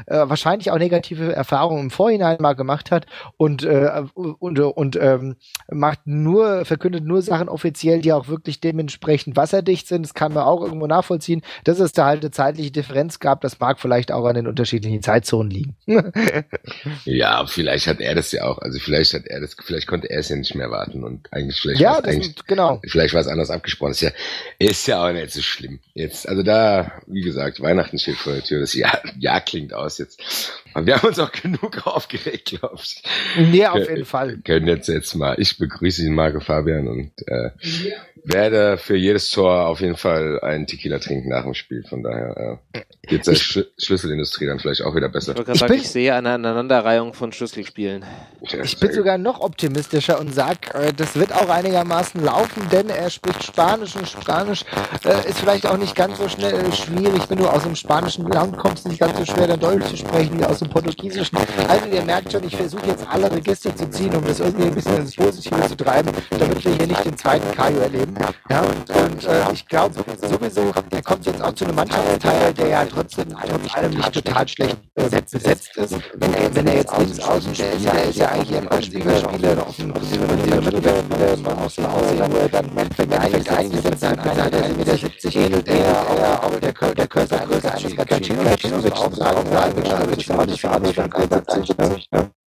wahrscheinlich auch negative Erfahrungen im Vorhinein mal gemacht hat und äh, und und ähm, macht nur verkündet nur Sachen offiziell, die auch wirklich dementsprechend wasserdicht sind. Das kann man auch irgendwo nachvollziehen, dass es da halt eine zeitliche Differenz gab. Das mag vielleicht auch an den unterschiedlichen Zeitzonen liegen. Ja, vielleicht hat er das ja auch. Also vielleicht hat er das, vielleicht konnte er es ja nicht mehr warten und eigentlich vielleicht ja, war es das eigentlich, ist, genau. vielleicht war es anders abgesprochen. Ist ja, ist ja auch nicht so schlimm. Jetzt, also da, wie gesagt, Weihnachten steht vor der Tür. Das Jahr, Jahr klingt aus jetzt. Aber wir haben uns auch genug aufgeregt, glaube ich. Nee, auf jeden Fall. Können jetzt jetzt mal. Ich begrüße ihn, Marco Fabian, und äh, ja. werde für jedes Tor auf jeden Fall einen Tequila trinken nach dem Spiel. Von daher äh, geht der Sch- Schlüsselindustrie dann vielleicht auch wieder besser. Ich, ich, sagen, ich sehe eine Aneinanderreihung von Schlüsselspielen. Ja, ich bin gut. sogar noch optimistischer und sag, äh, das wird auch einigermaßen laufen, denn er spricht Spanisch und Spanisch äh, ist vielleicht auch nicht ganz so schnell äh, schwierig, wenn du aus dem spanischen Land kommst, nicht ganz so schwer dann Deutsch zu sprechen wie aus dem Portugiesischen. Also ihr merkt schon, ich versuche jetzt alle Register zu ziehen, um das irgendwie ein bisschen ins Positive zu treiben, damit wir hier nicht den zweiten Kajo erleben. Ja, und, und äh, ich glaube sowieso, er kommt jetzt auch zu einem Mannschaftsteil, der ja trotzdem trotz allem nicht total schlecht äh, besetzt ist. Wenn er, wenn er jetzt links außen stellt, der ist ja eigentlich ein einziger Spieler auf dem Mittelfeld, man muss ihn aussehen, wo er dann eigentlich eingesetzt sein. Einer, der eins Komma siebzig Meter ähnelt, der auch der Körpergröße eines Gacinovic auch sagen, Gacinovic war nicht für alles schon einundsiebzig.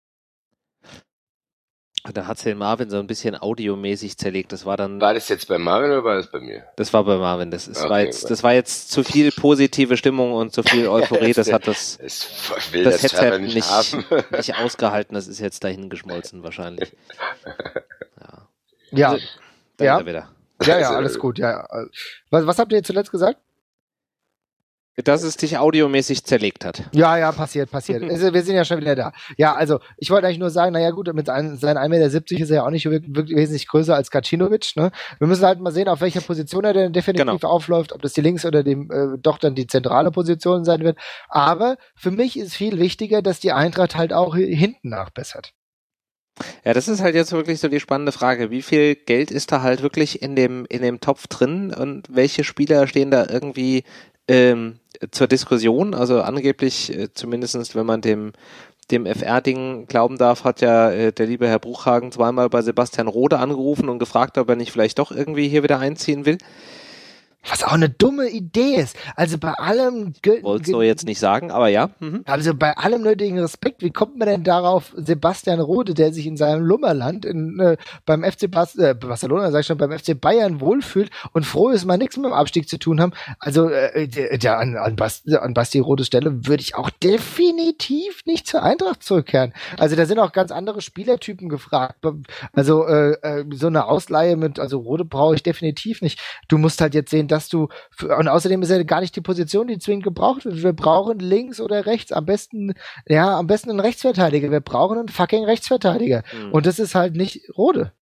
Da hat den Marvin so ein bisschen audiomäßig zerlegt. Das war dann. War das jetzt bei Marvin oder war das bei mir? Das war bei Marvin. Das ist, Okay, war jetzt, das war jetzt zu viel positive Stimmung und zu viel Euphorie. Das hat das, das, will das das Headset nicht, nicht, haben. nicht ausgehalten. Das ist jetzt dahin geschmolzen wahrscheinlich. Ja. Ja. Also, da ja. ist er wieder. Ja, ja, alles gut. Ja. Was, was habt ihr zuletzt gesagt? Dass es dich audiomäßig zerlegt hat. Ja, ja, passiert, passiert. Also, wir sind ja schon wieder da. Ja, also, ich wollte eigentlich nur sagen, naja gut, mit seinen, seinen eins Komma siebzig Meter ist er ja auch nicht wirklich, wirklich wesentlich größer als Gacinovic, ne? Wir müssen halt mal sehen, auf welcher Position er denn definitiv genau. aufläuft, ob das die links oder dem, äh, doch dann die zentrale Position sein wird. Aber für mich ist viel wichtiger, dass die Eintracht halt auch hinten nachbessert. Ja, das ist halt jetzt wirklich so die spannende Frage. Wie viel Geld ist da halt wirklich in dem, in dem Topf drin und welche Spieler stehen da irgendwie ähm, zur Diskussion? Also angeblich, äh, zumindest wenn man dem, dem F R-Ding glauben darf, hat ja äh, der liebe Herr Bruchhagen zweimal bei Sebastian Rode angerufen und gefragt, ob er nicht vielleicht doch irgendwie hier wieder einziehen will. Was auch eine dumme Idee ist. Also bei allem... Ge- Wolltest du jetzt nicht sagen, aber ja. Mhm. Also bei allem nötigen Respekt, wie kommt man denn darauf, Sebastian Rode, der sich in seinem Lummerland in, äh, beim F C Bas- äh, Barcelona, sag ich schon, beim F C Bayern wohlfühlt und froh ist, mal nichts mit dem Abstieg zu tun haben. Also äh, der, der an, an, Bas, an Basti Rodes Stelle würde ich auch definitiv nicht zur Eintracht zurückkehren. Also da sind auch ganz andere Spielertypen gefragt. Also äh, äh, so eine Ausleihe mit, also Rode brauche ich definitiv nicht. Du musst halt jetzt sehen, dass du, und außerdem ist ja gar nicht die Position, die zwingend gebraucht wird. Wir brauchen links oder rechts, am besten, ja, am besten einen Rechtsverteidiger. Wir brauchen einen fucking Rechtsverteidiger. Mhm. Und das ist halt nicht Rode.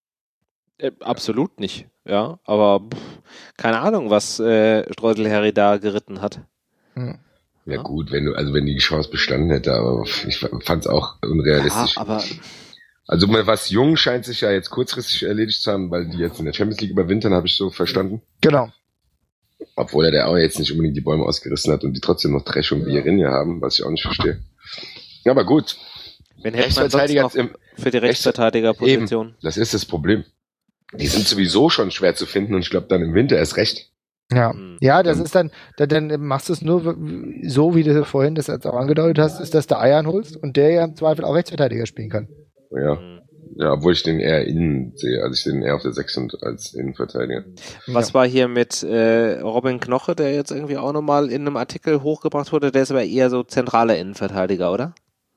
Äh, absolut nicht, ja, aber pff, keine Ahnung, was äh, Streusel-Herri da geritten hat. Mhm. Ja, ja gut, wenn du, also wenn die Chance bestanden hätte, aber ich fand es auch unrealistisch. Ja, aber also was Jung scheint sich ja jetzt kurzfristig erledigt zu haben, weil die jetzt in der Champions League überwintern, habe ich so verstanden. Genau. Obwohl er der auch jetzt nicht unbedingt die Bäume ausgerissen hat und die trotzdem noch Dresch und Vierinha haben, was ich auch nicht verstehe. Aber gut. Wenn hätte man sonst noch im, für die Rechtsverteidigerposition. Eben, das ist das Problem. Die sind sowieso schon schwer zu finden und ich glaube dann im Winter erst recht. Ja, ja, das ist dann, dann machst du es nur so, wie du vorhin das jetzt auch angedeutet hast, ist, dass du Eiern holst und der ja im Zweifel auch Rechtsverteidiger spielen kann. Ja. Ja, obwohl ich den eher innen sehe, also ich sehe den eher auf der sechs und als Innenverteidiger. Was ja. war hier mit äh, Robin Knoche, der jetzt irgendwie auch nochmal in einem Artikel hochgebracht wurde, der ist aber eher so zentraler Innenverteidiger, oder?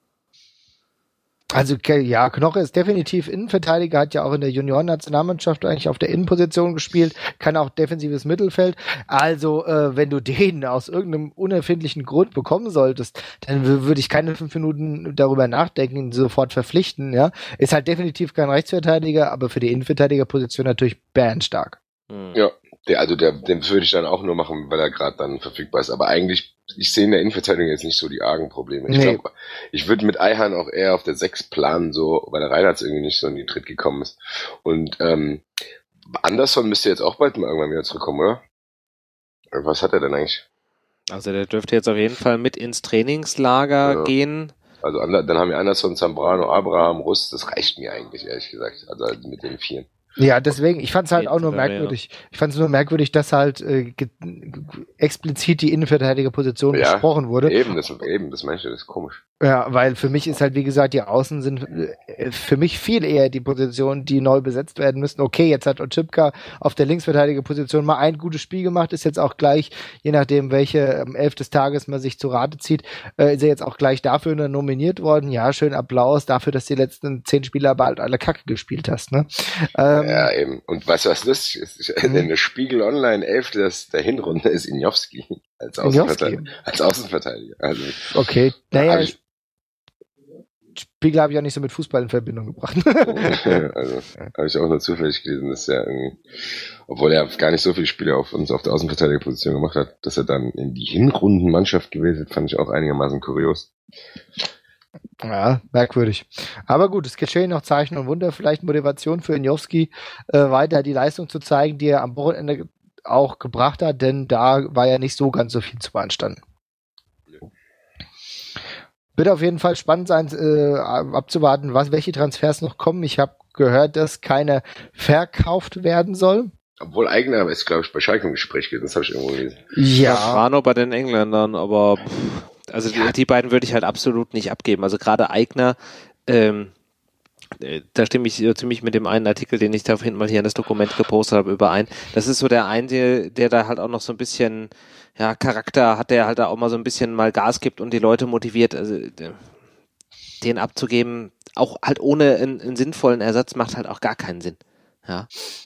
Also ja, Knoche ist definitiv Innenverteidiger, hat ja auch in der Junioren-Nationalmannschaft eigentlich auf der Innenposition gespielt, kann auch defensives Mittelfeld. Also äh, wenn du den aus irgendeinem unerfindlichen Grund bekommen solltest, dann w- würde ich keine fünf Minuten darüber nachdenken, ihn sofort verpflichten. Ja, ist halt definitiv kein Rechtsverteidiger, aber für die Innenverteidigerposition natürlich bärenstark. Hm. Ja, der, also der, den würde ich dann auch nur machen, weil er gerade dann verfügbar ist. Aber eigentlich, ich sehe in der Innenverteidigung jetzt nicht so die argen Probleme. Ich Nee. glaube, ich würde mit Eihan auch eher auf der sechs planen, so, weil der Reinhardt irgendwie nicht so in die Tritt gekommen ist. Und ähm, Anderson müsste jetzt auch bald mal irgendwann wieder zurückkommen, oder? Was hat er denn eigentlich? Also der dürfte jetzt auf jeden Fall mit ins Trainingslager ja. gehen. Also dann haben wir Anderson, Zambrano, Abraham, Russ, das reicht mir eigentlich, ehrlich gesagt. Also mit den vieren. Ja, deswegen, ich fand es halt auch nur merkwürdig. Ja. Ich fand es nur merkwürdig, dass halt äh, ge- explizit die Innenverteidigerposition ja, besprochen wurde. Eben, das, eben, das meinst du, das ist komisch. Ja, weil für mich ist halt, wie gesagt, die Außen sind äh, für mich viel eher die Positionen, die neu besetzt werden müssen. Okay, jetzt hat Oczipka auf der Linksverteidigerposition mal ein gutes Spiel gemacht, ist jetzt auch gleich, je nachdem, welche am elf des Tages man sich zu Rate zieht, äh, ist er jetzt auch gleich dafür nominiert worden. Ja, schön Applaus dafür, dass die letzten zehn Spieler bald alle Kacke gespielt hast, ne? Ähm, ja, eben. Und weißt du, was das ist? In der Spiegel Online elf des, der Hinrunde ist Injowski als Außenverteidiger. Als Außenverteidiger. Also, okay, naja, Spiegel habe ich auch nicht so mit Fußball in Verbindung gebracht. Also, habe ich auch nur zufällig gelesen, dass er irgendwie, obwohl er gar nicht so viele Spiele auf uns auf der Außenverteidigerposition gemacht hat, dass er dann in die Hinrundenmannschaft gewählt hat, fand ich auch einigermaßen kurios. Ja, merkwürdig. Aber gut, es geschehen noch Zeichen und Wunder, vielleicht Motivation für Injowski, äh, weiter die Leistung zu zeigen, die er am Wochenende auch gebracht hat, denn da war ja nicht so ganz so viel zu beanstanden. Wird auf jeden Fall spannend sein, äh, abzuwarten, was, welche Transfers noch kommen. Ich habe gehört, dass keiner verkauft werden soll. Obwohl Eigner ist, glaube ich, bei Schalke im Gespräch gewesen. Das habe ich irgendwo gelesen. Ja. Das war noch bei den Engländern, aber pff, also ja. die, die beiden würde ich halt absolut nicht abgeben. Also gerade Eigner, ähm, da stimme ich ziemlich mit dem einen Artikel, den ich da hinten mal hier in das Dokument gepostet habe, überein. Das ist so der Einzige, der da halt auch noch so ein bisschen ja, Charakter hat, der halt da auch mal so ein bisschen mal Gas gibt und die Leute motiviert. Also den abzugeben, auch halt ohne einen, einen sinnvollen Ersatz, macht halt auch gar keinen Sinn. Ja.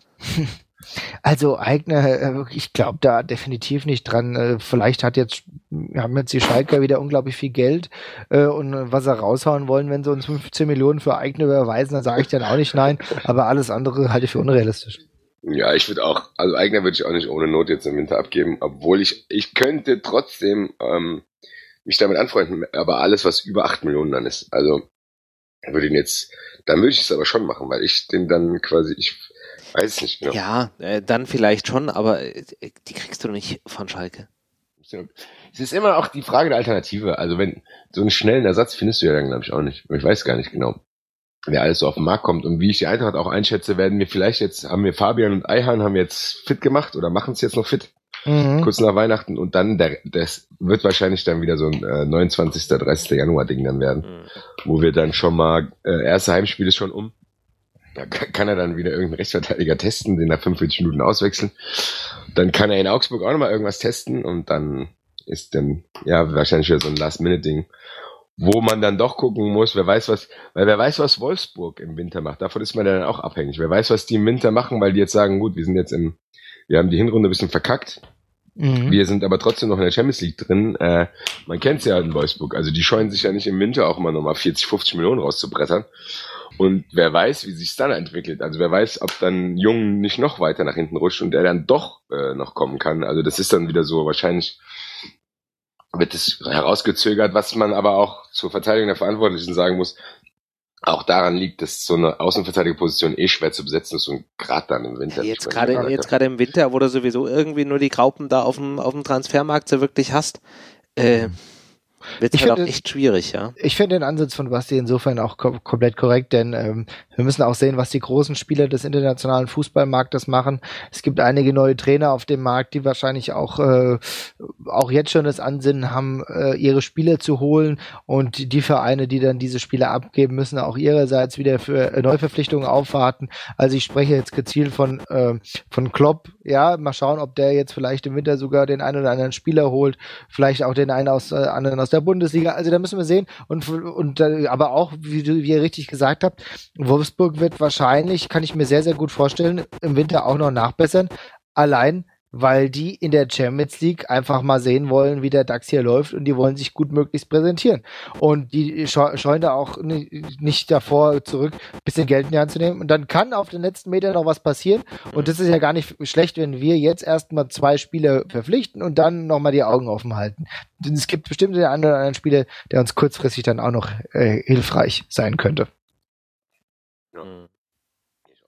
Also Eigner, ich glaube da definitiv nicht dran. Vielleicht hat jetzt, haben jetzt die Schalker wieder unglaublich viel Geld äh, und was sie raushauen wollen, wenn sie uns fünfzehn Millionen für Eigner überweisen, dann sage ich dann auch nicht nein. Aber alles andere halte ich für unrealistisch. Ja, ich würde auch, also Eigner würde ich auch nicht ohne Not jetzt im Winter abgeben, obwohl ich, ich könnte trotzdem ähm, mich damit anfreunden, aber alles, was über acht Millionen dann ist, also würde ihn jetzt, dann würde ich es aber schon machen, weil ich den dann quasi, ich weiß es nicht genau. Ja, äh, dann vielleicht schon, aber äh, die kriegst du nicht von Schalke. Es ist immer auch die Frage der Alternative. Also wenn so einen schnellen Ersatz findest du ja dann, glaube ich, auch nicht. Ich weiß gar nicht genau, wer alles so auf den Markt kommt. Und wie ich die Eintracht auch einschätze, werden wir vielleicht jetzt, haben wir Fabian und Eihan haben wir jetzt fit gemacht oder machen es jetzt noch fit. Mhm. Kurz nach Weihnachten. Und dann, der, das wird wahrscheinlich dann wieder so ein äh, neunundzwanzigsten dreißigsten Januar Ding dann werden. Mhm. Wo wir dann schon mal, äh, erste Heimspiel ist schon um. Da kann er dann wieder irgendeinen Rechtsverteidiger testen, den nach fünfundvierzig Minuten auswechseln. Dann kann er in Augsburg auch nochmal irgendwas testen und dann ist dann, ja, wahrscheinlich wieder so ein Last-Minute-Ding, wo man dann doch gucken muss, wer weiß was, weil wer weiß, was Wolfsburg im Winter macht. Davon ist man dann auch abhängig. Wer weiß, was die im Winter machen, weil die jetzt sagen, gut, wir sind jetzt im, wir haben die Hinrunde ein bisschen verkackt. Mhm. Wir sind aber trotzdem noch in der Champions League drin. Äh, man kennt's ja in Wolfsburg. Also die scheuen sich ja nicht im Winter auch immer nochmal vierzig, fünfzig Millionen rauszubrettern. Und wer weiß, wie sich's dann entwickelt. Also wer weiß, ob dann Jung nicht noch weiter nach hinten rutscht und er dann doch äh, noch kommen kann. Also das ist dann wieder so, wahrscheinlich wird es herausgezögert, was man aber auch zur Verteidigung der Verantwortlichen sagen muss. Auch daran liegt, dass so eine Außenverteidigerposition eh schwer zu besetzen ist und gerade dann im Winter. Ja, jetzt gerade jetzt gerade im Winter, wo du sowieso irgendwie nur die Graupen da auf dem auf dem Transfermarkt so wirklich hast, äh, wird halt auch echt schwierig, ja. Ich finde den Ansatz von Basti insofern auch kom- komplett korrekt, denn ähm, wir müssen auch sehen, was die großen Spieler des internationalen Fußballmarktes machen. Es gibt einige neue Trainer auf dem Markt, die wahrscheinlich auch äh, auch jetzt schon das Ansinnen haben, äh, ihre Spieler zu holen, und die Vereine, die dann diese Spieler abgeben, müssen auch ihrerseits wieder für äh, Neuverpflichtungen aufwarten. Also ich spreche jetzt gezielt von äh, von Klopp. Ja, mal schauen, ob der jetzt vielleicht im Winter sogar den einen oder anderen Spieler holt, vielleicht auch den einen aus äh, anderen aus der Bundesliga. Also da müssen wir sehen. Und und äh, aber auch, wie, du, wie ihr richtig gesagt habt, Wolfsburg wird wahrscheinlich, kann ich mir sehr, sehr gut vorstellen, im Winter auch noch nachbessern. Allein, weil die in der Champions League einfach mal sehen wollen, wie der DAX hier läuft, und die wollen sich gut möglichst präsentieren. Und die scheuen da auch nicht davor zurück, ein bisschen Geld in die Hand zu nehmen. Und dann kann auf den letzten Metern noch was passieren. Und das ist ja gar nicht schlecht, wenn wir jetzt erstmal zwei Spieler verpflichten und dann nochmal die Augen offen halten. Denn es gibt bestimmt den einen oder anderen Spieler, der uns kurzfristig dann auch noch äh, hilfreich sein könnte. Ja.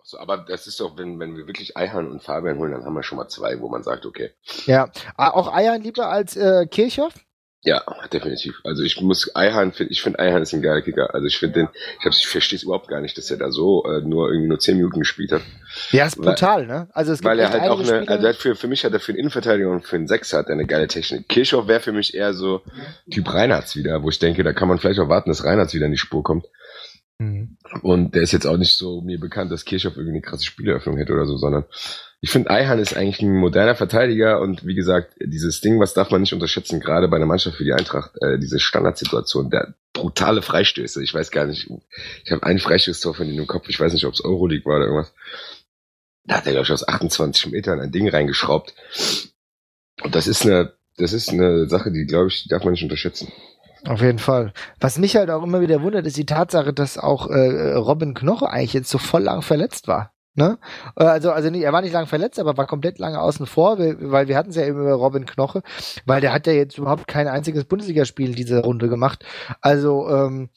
so, aber das ist doch, wenn, wenn wir wirklich Eihan und Fabian holen, dann haben wir schon mal zwei, wo man sagt, okay. Ja, auch Eihan lieber als äh, Kirchhoff? Ja, definitiv. Also ich muss Eihan, ich finde Eihan ist ein geiler Kicker. Also ich finde den, ich, ich verstehe es überhaupt gar nicht, dass er da so äh, nur irgendwie nur zehn Minuten gespielt hat. Ja, ist brutal, weil, ne? Also es gibt weil er halt auch eine, Spieler, also für, für mich hat er für einen Innenverteidiger und für einen Sechser hat er eine geile Technik. Kirchhoff wäre für mich eher so Typ Reinhardt wieder, wo ich denke, da kann man vielleicht auch warten, dass Reinhardt wieder in die Spur kommt. Mhm. Und der ist jetzt auch nicht so mir bekannt, dass Kirchhoff irgendwie eine krasse Spieleröffnung hätte oder so, sondern ich finde, Eihan ist eigentlich ein moderner Verteidiger und wie gesagt, dieses Ding, was darf man nicht unterschätzen, gerade bei einer Mannschaft wie die Eintracht, äh, diese Standardsituation, der brutale Freistöße, ich weiß gar nicht, ich habe ein Freistößtor von ihm im Kopf, ich weiß nicht, ob es Euroleague war oder irgendwas, da hat er, glaube ich, aus achtundzwanzig Metern ein Ding reingeschraubt und das ist eine, das ist eine Sache, die, glaube ich, die darf man nicht unterschätzen. Auf jeden Fall. Was mich halt auch immer wieder wundert, ist die Tatsache, dass auch äh, Robin Knoche eigentlich jetzt so voll lang verletzt war. Ne? Also, also nicht, er war nicht lang verletzt, aber war komplett lange außen vor, weil wir hatten es ja eben über Robin Knoche, weil der hat ja jetzt überhaupt kein einziges Bundesligaspiel diese Runde gemacht. Also, ähm,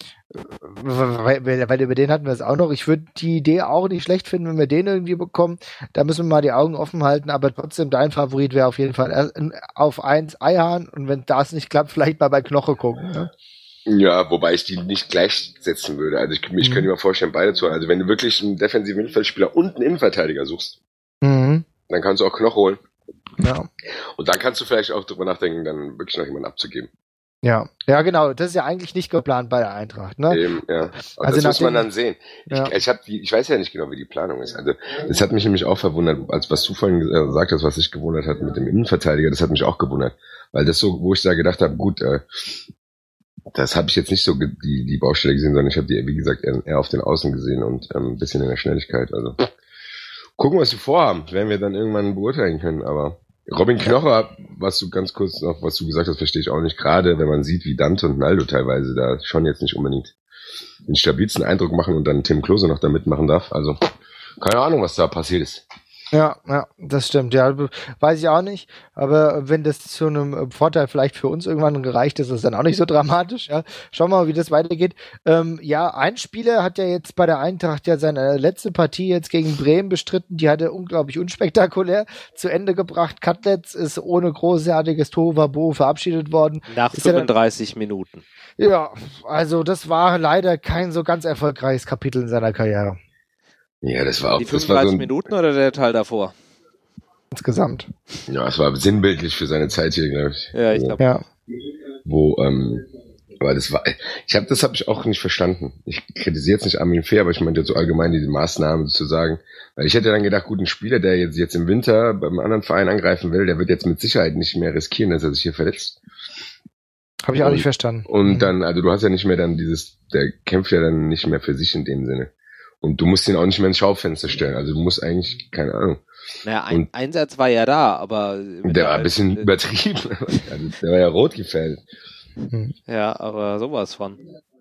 weil, weil über den hatten wir es auch noch. Ich würde die Idee auch nicht schlecht finden, wenn wir den irgendwie bekommen. Da müssen wir mal die Augen offen halten, aber trotzdem dein Favorit wäre auf jeden Fall auf eins Eihan und wenn das nicht klappt, vielleicht mal bei Knoche gucken. Ne? Ja, wobei ich die nicht gleichsetzen würde. Also ich, ich mhm. könnte mir vorstellen, beide zu. Also wenn du wirklich einen defensiven Mittelfeldspieler und einen Innenverteidiger suchst, mhm. dann kannst du auch Knoche holen. Ja. Und dann kannst du vielleicht auch drüber nachdenken, dann wirklich noch jemanden abzugeben. Ja, ja genau. Das ist ja eigentlich nicht geplant bei der Eintracht. Ne? Eben, ja. Also das muss man dann sehen. Ja. Ich, ich, hab die, ich weiß ja nicht genau, wie die Planung ist. Also das hat mich nämlich auch verwundert, als was du vorhin gesagt hast, was sich gewundert hat mit dem Innenverteidiger, das hat mich auch gewundert. Weil das so, wo ich da gedacht habe, gut, äh, das habe ich jetzt nicht so ge- die, die Baustelle gesehen, sondern ich habe die, wie gesagt, eher, eher auf den Außen gesehen und ähm, ein bisschen in der Schnelligkeit. Also gucken, was sie vorhaben, werden wir dann irgendwann beurteilen können. Aber Robin Knoche, was du ganz kurz noch, was du gesagt hast, verstehe ich auch nicht. Gerade wenn man sieht, wie Dante und Naldo teilweise da schon jetzt nicht unbedingt den stabilsten Eindruck machen und dann Tim Klose noch da mitmachen darf. Also keine Ahnung, was da passiert ist. Ja, ja, das stimmt. Ja, weiß ich auch nicht. Aber wenn das zu einem Vorteil vielleicht für uns irgendwann gereicht ist, ist es dann auch nicht so dramatisch. Ja, schauen wir mal, wie das weitergeht. Ähm, ja, ein Spieler hat ja jetzt bei der Eintracht ja seine letzte Partie jetzt gegen Bremen bestritten. Die hat er unglaublich unspektakulär zu Ende gebracht. Cutlets ist ohne großartiges Tohuwabohu verabschiedet worden. Nach ist fünfunddreißig dann, Minuten. Ja, also das war leider kein so ganz erfolgreiches Kapitel in seiner Karriere. Ja, das war auch, die das war fünfunddreißig so ein, Minuten oder der Teil davor? Insgesamt. Ja, es war sinnbildlich für seine Zeit hier, glaube ich. Ja, ich glaube. Ja. Wo, ähm, aber das war, ich habe, das habe ich auch nicht verstanden. Ich kritisiere jetzt nicht Armin Fee, aber ich meinte so allgemein diese Maßnahmen zu sagen, weil ich hätte dann gedacht, gut, ein Spieler, der jetzt jetzt im Winter beim anderen Verein angreifen will, der wird jetzt mit Sicherheit nicht mehr riskieren, dass er sich hier verletzt. Habe ich auch und, nicht verstanden. Und mhm. dann, also du hast ja nicht mehr dann dieses, der kämpft ja dann nicht mehr für sich in dem Sinne. Und du musst ihn auch nicht mehr ins Schaufenster stellen. Also du musst eigentlich, keine Ahnung. Naja, ein und Einsatz war ja da, aber... Der war ein bisschen äh, übertrieben. Also der war ja rot gefällt. Ja, aber sowas von.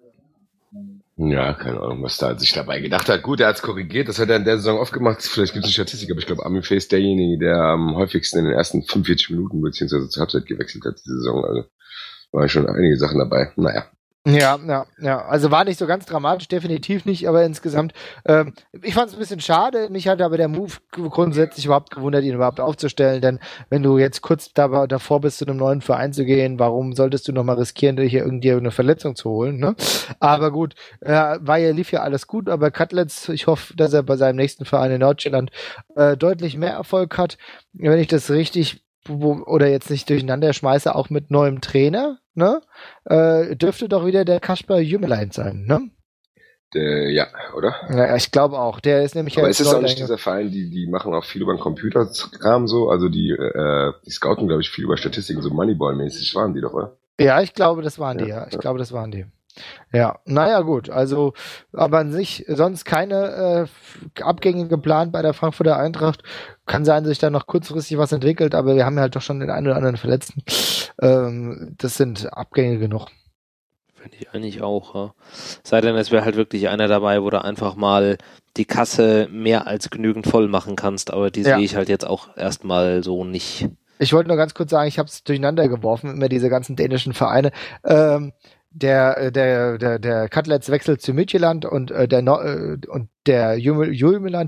Ja, keine Ahnung, was da sich dabei gedacht hat. Gut, er hat es korrigiert, das hat er in der Saison oft gemacht. Vielleicht gibt es eine Statistik, aber ich glaube, Armin Fee ist derjenige, der am häufigsten in den ersten fünfundvierzig Minuten beziehungsweise zur Halbzeit gewechselt hat, diese Saison. Also waren schon einige Sachen dabei. Naja. Ja, ja, ja. Also war nicht so ganz dramatisch, definitiv nicht, aber insgesamt, ähm, ich fand es ein bisschen schade. Mich hat aber der Move grundsätzlich überhaupt gewundert, ihn überhaupt aufzustellen, denn wenn du jetzt kurz da, davor bist, zu einem neuen Verein zu gehen, warum solltest du nochmal riskieren, dir hier irgendwie eine Verletzung zu holen, ne? Aber gut, äh, war ja, lief ja alles gut, aber Cutlets, ich hoffe, dass er bei seinem nächsten Verein in Nordjylland äh, deutlich mehr Erfolg hat. Wenn ich das richtig Wo, oder jetzt nicht durcheinander schmeiße, auch mit neuem Trainer, ne? Äh, dürfte doch wieder der Kasper Jümelein sein, ne? Der, ja, oder? Ja, ich glaube auch. Der ist nämlich. Aber ist es auch nicht dieser Verein, die die machen auch viel über den Computerkram so, also die äh, die scouten, glaube ich, viel über Statistiken, so Moneyball-mäßig waren die doch, oder? Ja, ich glaube, das waren ja, die, ja. Ich ja. glaube, das waren die. Ja, naja, gut. Also, aber an sich sonst keine äh, Abgänge geplant bei der Frankfurter Eintracht. Kann sein, dass sich da noch kurzfristig was entwickelt, aber wir haben ja halt doch schon den einen oder anderen Verletzten. Ähm, das sind Abgänge genug. Finde ich eigentlich auch. Ja. Sei denn, es wäre halt wirklich einer dabei, wo du einfach mal die Kasse mehr als genügend voll machen kannst, aber die ja. sehe ich halt jetzt auch erstmal so nicht. Ich wollte nur ganz kurz sagen, ich habe es durcheinander geworfen, immer diese ganzen dänischen Vereine. Ähm, Der, der, der, der Cutlets wechselt zu Midtjylland und äh, der no- äh, und der Jümeland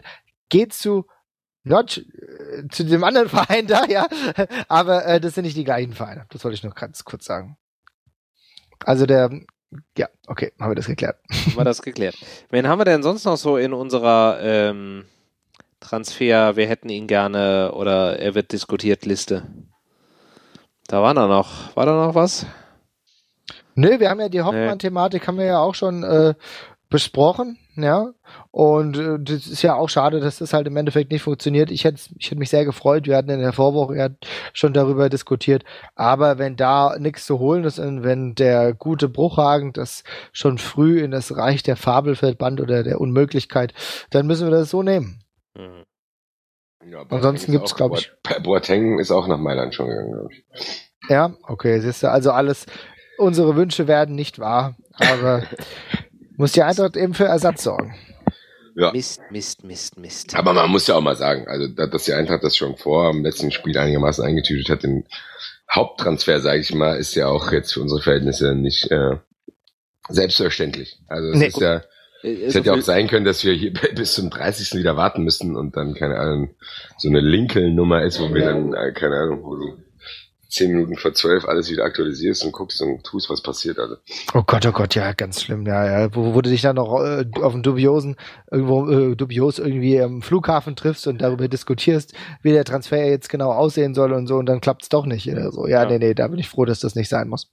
geht zu ja, zu dem anderen Verein da, ja, aber äh, das sind nicht die gleichen Vereine. Das wollte ich noch ganz kurz sagen. Also der, ja, okay, haben wir das geklärt. Haben wir das geklärt. Wen haben wir denn sonst noch so in unserer ähm, Transfer, wir hätten ihn gerne oder er wird diskutiert Liste? Da war da noch, war da noch was? Nö, wir haben ja die Hoffmann-Thematik, haben wir ja auch schon äh, besprochen, ja, und äh, das ist ja auch schade, dass das halt im Endeffekt nicht funktioniert. Ich hätte ich hätte mich sehr gefreut, wir hatten in der Vorwoche ja schon darüber diskutiert, aber wenn da nichts zu holen ist und wenn der gute Bruchhagen das schon früh in das Reich der Fabelwelt band oder der Unmöglichkeit, dann müssen wir das so nehmen. Mhm. Ja, ansonsten gibt's, glaube ich... Boateng ist auch nach Mailand schon gegangen, glaube ich. Ja, okay, siehst du, also alles, unsere Wünsche werden nicht wahr, aber muss die Eintracht eben für Ersatz sorgen. Ja. Mist, Mist, Mist, Mist. Aber man muss ja auch mal sagen, also dass die Eintracht das schon vor dem letzten Spiel einigermaßen eingetütet hat, den Haupttransfer, sage ich mal, ist ja auch jetzt für unsere Verhältnisse nicht äh, selbstverständlich. Also es Nee. ist ja, es hätte ja auch sein können, dass wir hier bis zum dreißigsten wieder warten müssen und dann, keine Ahnung, so eine Lincoln-Nummer ist, wo wir dann, äh, keine Ahnung, wo du zehn Minuten vor zwölf alles wieder aktualisierst und guckst und tust, was passiert. Also. Oh Gott, oh Gott, ja, ganz schlimm. Ja, ja. Wo, wo du dich dann noch äh, auf dem dubiosen, irgendwo äh, dubios irgendwie am Flughafen triffst und darüber diskutierst, wie der Transfer jetzt genau aussehen soll und so, und dann klappt's doch nicht. Oder so. Ja, ja, nee, nee, da bin ich froh, dass das nicht sein muss.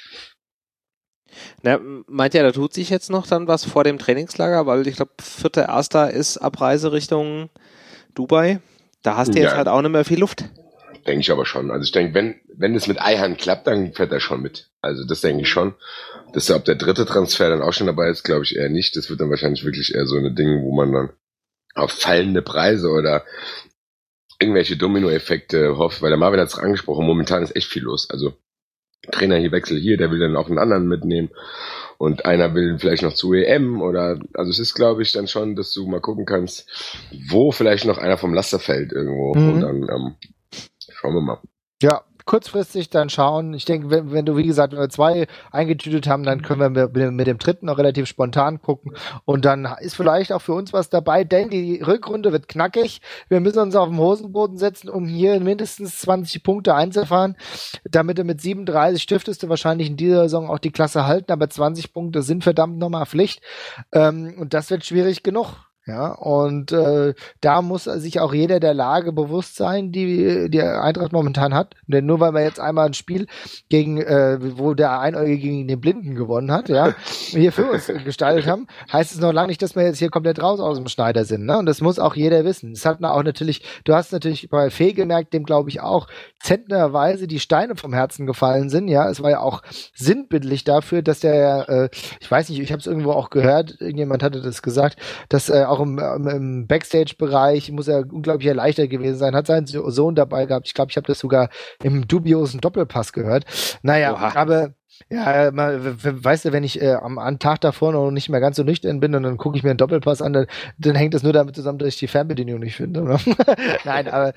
Na, meint ja, da tut sich jetzt noch dann was vor dem Trainingslager, weil ich glaube, vierter Erster ist Abreise Richtung Dubai. Da hast du jetzt ja. halt auch nicht mehr viel Luft. Denke ich aber schon. Also ich denke, wenn wenn es mit Eihan klappt, dann fährt er schon mit. Also das denke ich schon. Dass ob der dritte Transfer dann auch schon dabei ist, glaube ich eher nicht. Das wird dann wahrscheinlich wirklich eher so eine Ding, wo man dann auf fallende Preise oder irgendwelche Dominoeffekte hofft. Weil der Marvin hat es angesprochen, momentan ist echt viel los. Also Trainer hier Wechsel hier, der will dann auch einen anderen mitnehmen. Und einer will vielleicht noch zu E M oder, also es ist, glaube ich, dann schon, dass du mal gucken kannst, wo vielleicht noch einer vom Laster fällt irgendwo. Mhm. Und dann ähm, schauen wir mal. Ja, kurzfristig dann schauen. Ich denke, wenn, wenn du, wie gesagt, wenn wir zwei eingetütet haben, dann können wir mit, mit dem dritten noch relativ spontan gucken. Und dann ist vielleicht auch für uns was dabei, denn die Rückrunde wird knackig. Wir müssen uns auf den Hosenboden setzen, um hier mindestens zwanzig Punkte einzufahren. Damit du mit siebenunddreißig stiftest du wahrscheinlich in dieser Saison auch die Klasse halten, aber zwanzig Punkte sind verdammt nochmal Pflicht. Ähm, und das wird schwierig genug. Ja, und äh, da muss sich auch jeder der Lage bewusst sein, die die Eintracht momentan hat. Denn nur weil wir jetzt einmal ein Spiel gegen, äh, wo der Einäugige gegen den Blinden gewonnen hat, ja, hier für uns gestaltet haben, heißt es noch lange nicht, dass wir jetzt hier komplett raus aus dem Schneider sind. Ne? Und das muss auch jeder wissen. Das hat auch natürlich, du hast natürlich bei Fee gemerkt, dem glaube ich auch zentnerweise die Steine vom Herzen gefallen sind. Ja, es war ja auch sinnbildlich dafür, dass der, äh, ich weiß nicht, ich habe es irgendwo auch gehört, irgendjemand hatte das gesagt, dass äh, auch im, im Backstage-Bereich muss er unglaublich erleichtert gewesen sein, hat seinen Sohn dabei gehabt. Ich glaube, ich habe das sogar im dubiosen Doppelpass gehört. Naja, Oha. aber ja, mal, weißt du, wenn ich äh, am, am Tag davor noch nicht mehr ganz so nüchtern bin und dann gucke ich mir einen Doppelpass an, dann, dann hängt das nur damit zusammen, dass ich die Fernbedienung nicht finde. Oder? Nein, aber,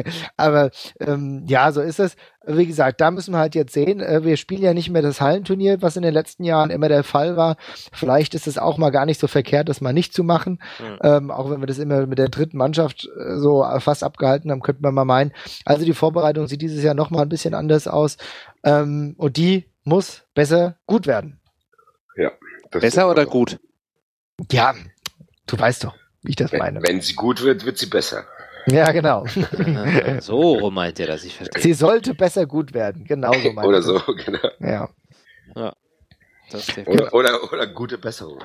aber ähm, ja, so ist es. Wie gesagt, da müssen wir halt jetzt sehen, äh, wir spielen ja nicht mehr das Hallenturnier, was in den letzten Jahren immer der Fall war. Vielleicht ist es auch mal gar nicht so verkehrt, das mal nicht zu machen. Mhm. Ähm, auch wenn wir das immer mit der dritten Mannschaft äh, so fast abgehalten haben, könnte man mal meinen. Also die Vorbereitung sieht dieses Jahr noch mal ein bisschen anders aus. Ähm, und die muss besser gut werden. Ja. Besser oder gut? Ja, du weißt doch, wie ich das wenn, meine. Wenn sie gut wird, wird sie besser. Ja, genau. So meint ihr das, ich verstehe. Sie sollte besser gut werden, genau so meint Oder so, genau. Ja. Ja. Das ist oder, oder, oder gute Besserung.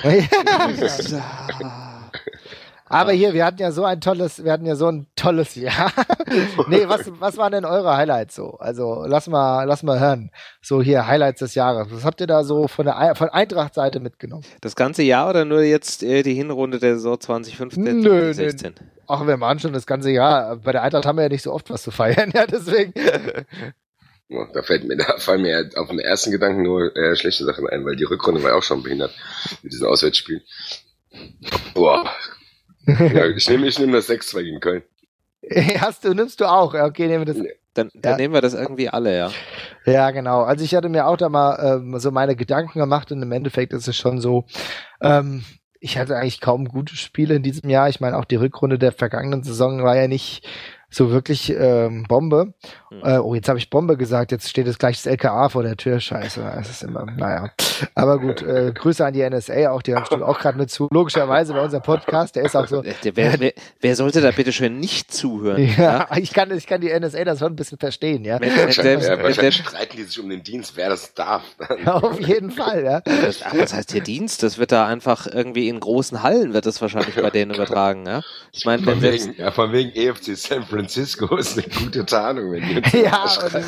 Aber hier, wir hatten ja so ein tolles, wir hatten ja so ein tolles Jahr. Nee, was, was waren denn eure Highlights so? Also, lass mal, lass mal hören. So hier, Highlights des Jahres. Was habt ihr da so von der, von Eintracht-Seite mitgenommen? Das ganze Jahr oder nur jetzt äh, die Hinrunde der Saison zwanzig fünfzehn, nö, zwanzig sechzehn? Nö. Ach, wir machen schon das ganze Jahr. Bei der Eintracht haben wir ja nicht so oft was zu feiern, ja, deswegen. Ja, da fällt mir, da fallen mir auf den ersten Gedanken nur äh, schlechte Sachen ein, weil die Rückrunde war ja auch schon behindert mit diesen Auswärtsspielen. Boah. Ja, ich nehme ich nehm das sechs zwei gegen Köln. Hast du, nimmst du auch? Okay, nehmen wir das. Dann, dann ja. nehmen wir das irgendwie alle, ja. Ja, genau. Also ich hatte mir auch da mal ähm, so meine Gedanken gemacht und im Endeffekt ist es schon so, ähm, ich hatte eigentlich kaum gute Spiele in diesem Jahr. Ich meine, auch die Rückrunde der vergangenen Saison war ja nicht so wirklich ähm, Bombe. Hm. Äh, oh, jetzt habe ich Bombe gesagt, jetzt steht es gleich das L K A vor der Tür. Scheiße, das ist immer, naja. Aber gut, äh, Grüße an die N S A auch, die haben bestimmt auch gerade mit zu. Logischerweise bei unserem Podcast, der ist auch so. Der, wer, wer, wer sollte da bitte schön nicht zuhören? Ja, ja? Ich kann ich kann die N S A das schon ein bisschen verstehen, ja. Wenn, wahrscheinlich selbst, ja, wahrscheinlich selbst, streiten die sich um den Dienst, wer das darf. Ja, auf jeden Fall, ja. Das, ach, was heißt hier Dienst? Das wird da einfach irgendwie in großen Hallen wird das wahrscheinlich bei denen übertragen, ja. Ich meine, von wegen, ja, von wegen E F C San Francisco ist eine gute Tarnung, wenn die uns ja,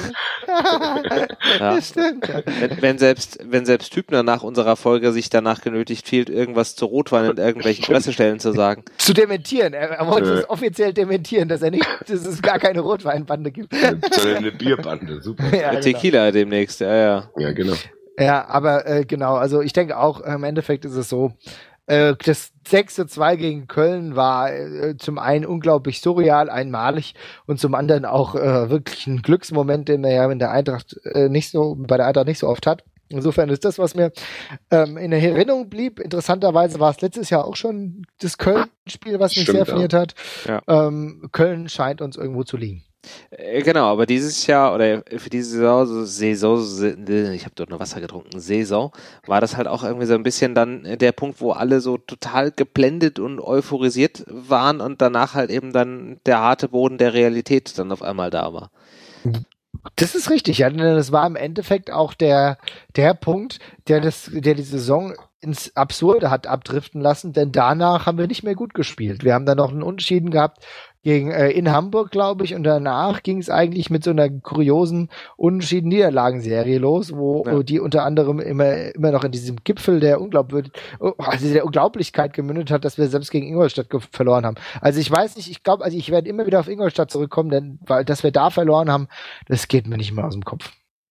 ja. Das stimmt. Ja. Wenn, wenn selbst, wenn selbst Hübner nach unserer Folge sich danach genötigt fühlt, irgendwas zu Rotwein in irgendwelchen Pressestellen zu sagen. Zu dementieren. Er wollte es offiziell dementieren, dass er nicht, dass es gar keine Rotweinbande gibt. Sondern eine Bierbande, super. Ja, genau. Tequila demnächst, ja, ja. Ja, genau. Ja, aber äh, genau, also ich denke auch, im Endeffekt ist es so, das sechs zu zwei gegen Köln war äh, zum einen unglaublich surreal, einmalig und zum anderen auch äh, wirklich ein Glücksmoment, den man ja in der Eintracht äh, nicht so, bei der Eintracht nicht so oft hat. Insofern ist das, was mir ähm, in Erinnerung blieb. Interessanterweise war es letztes Jahr auch schon das Köln-Spiel, was mich Stimmt, sehr fasziniert ja. hat. Ja. Ähm, Köln scheint uns irgendwo zu liegen. Genau, aber dieses Jahr oder für diese Saison, Saison, ich habe dort nur Wasser getrunken, Saison, war das halt auch irgendwie so ein bisschen dann der Punkt, wo alle so total geblendet und euphorisiert waren und danach halt eben dann der harte Boden der Realität dann auf einmal da war. Das ist richtig, ja, denn das war im Endeffekt auch der, der Punkt, der das, der die Saison ins Absurde hat abdriften lassen, denn danach haben wir nicht mehr gut gespielt. Wir haben dann noch einen Unentschieden gehabt gegen äh, in Hamburg, glaube ich, und danach ging es eigentlich mit so einer kuriosen Unentschieden-Niederlagenserie los, wo ja. die unter anderem immer immer noch in diesem Gipfel der Unglaubwürdig also der Unglaublichkeit gemündet hat, dass wir selbst gegen Ingolstadt ge- verloren haben. Also ich weiß nicht, ich glaube, also ich werde immer wieder auf Ingolstadt zurückkommen, denn weil dass wir da verloren haben, das geht mir nicht mehr aus dem Kopf.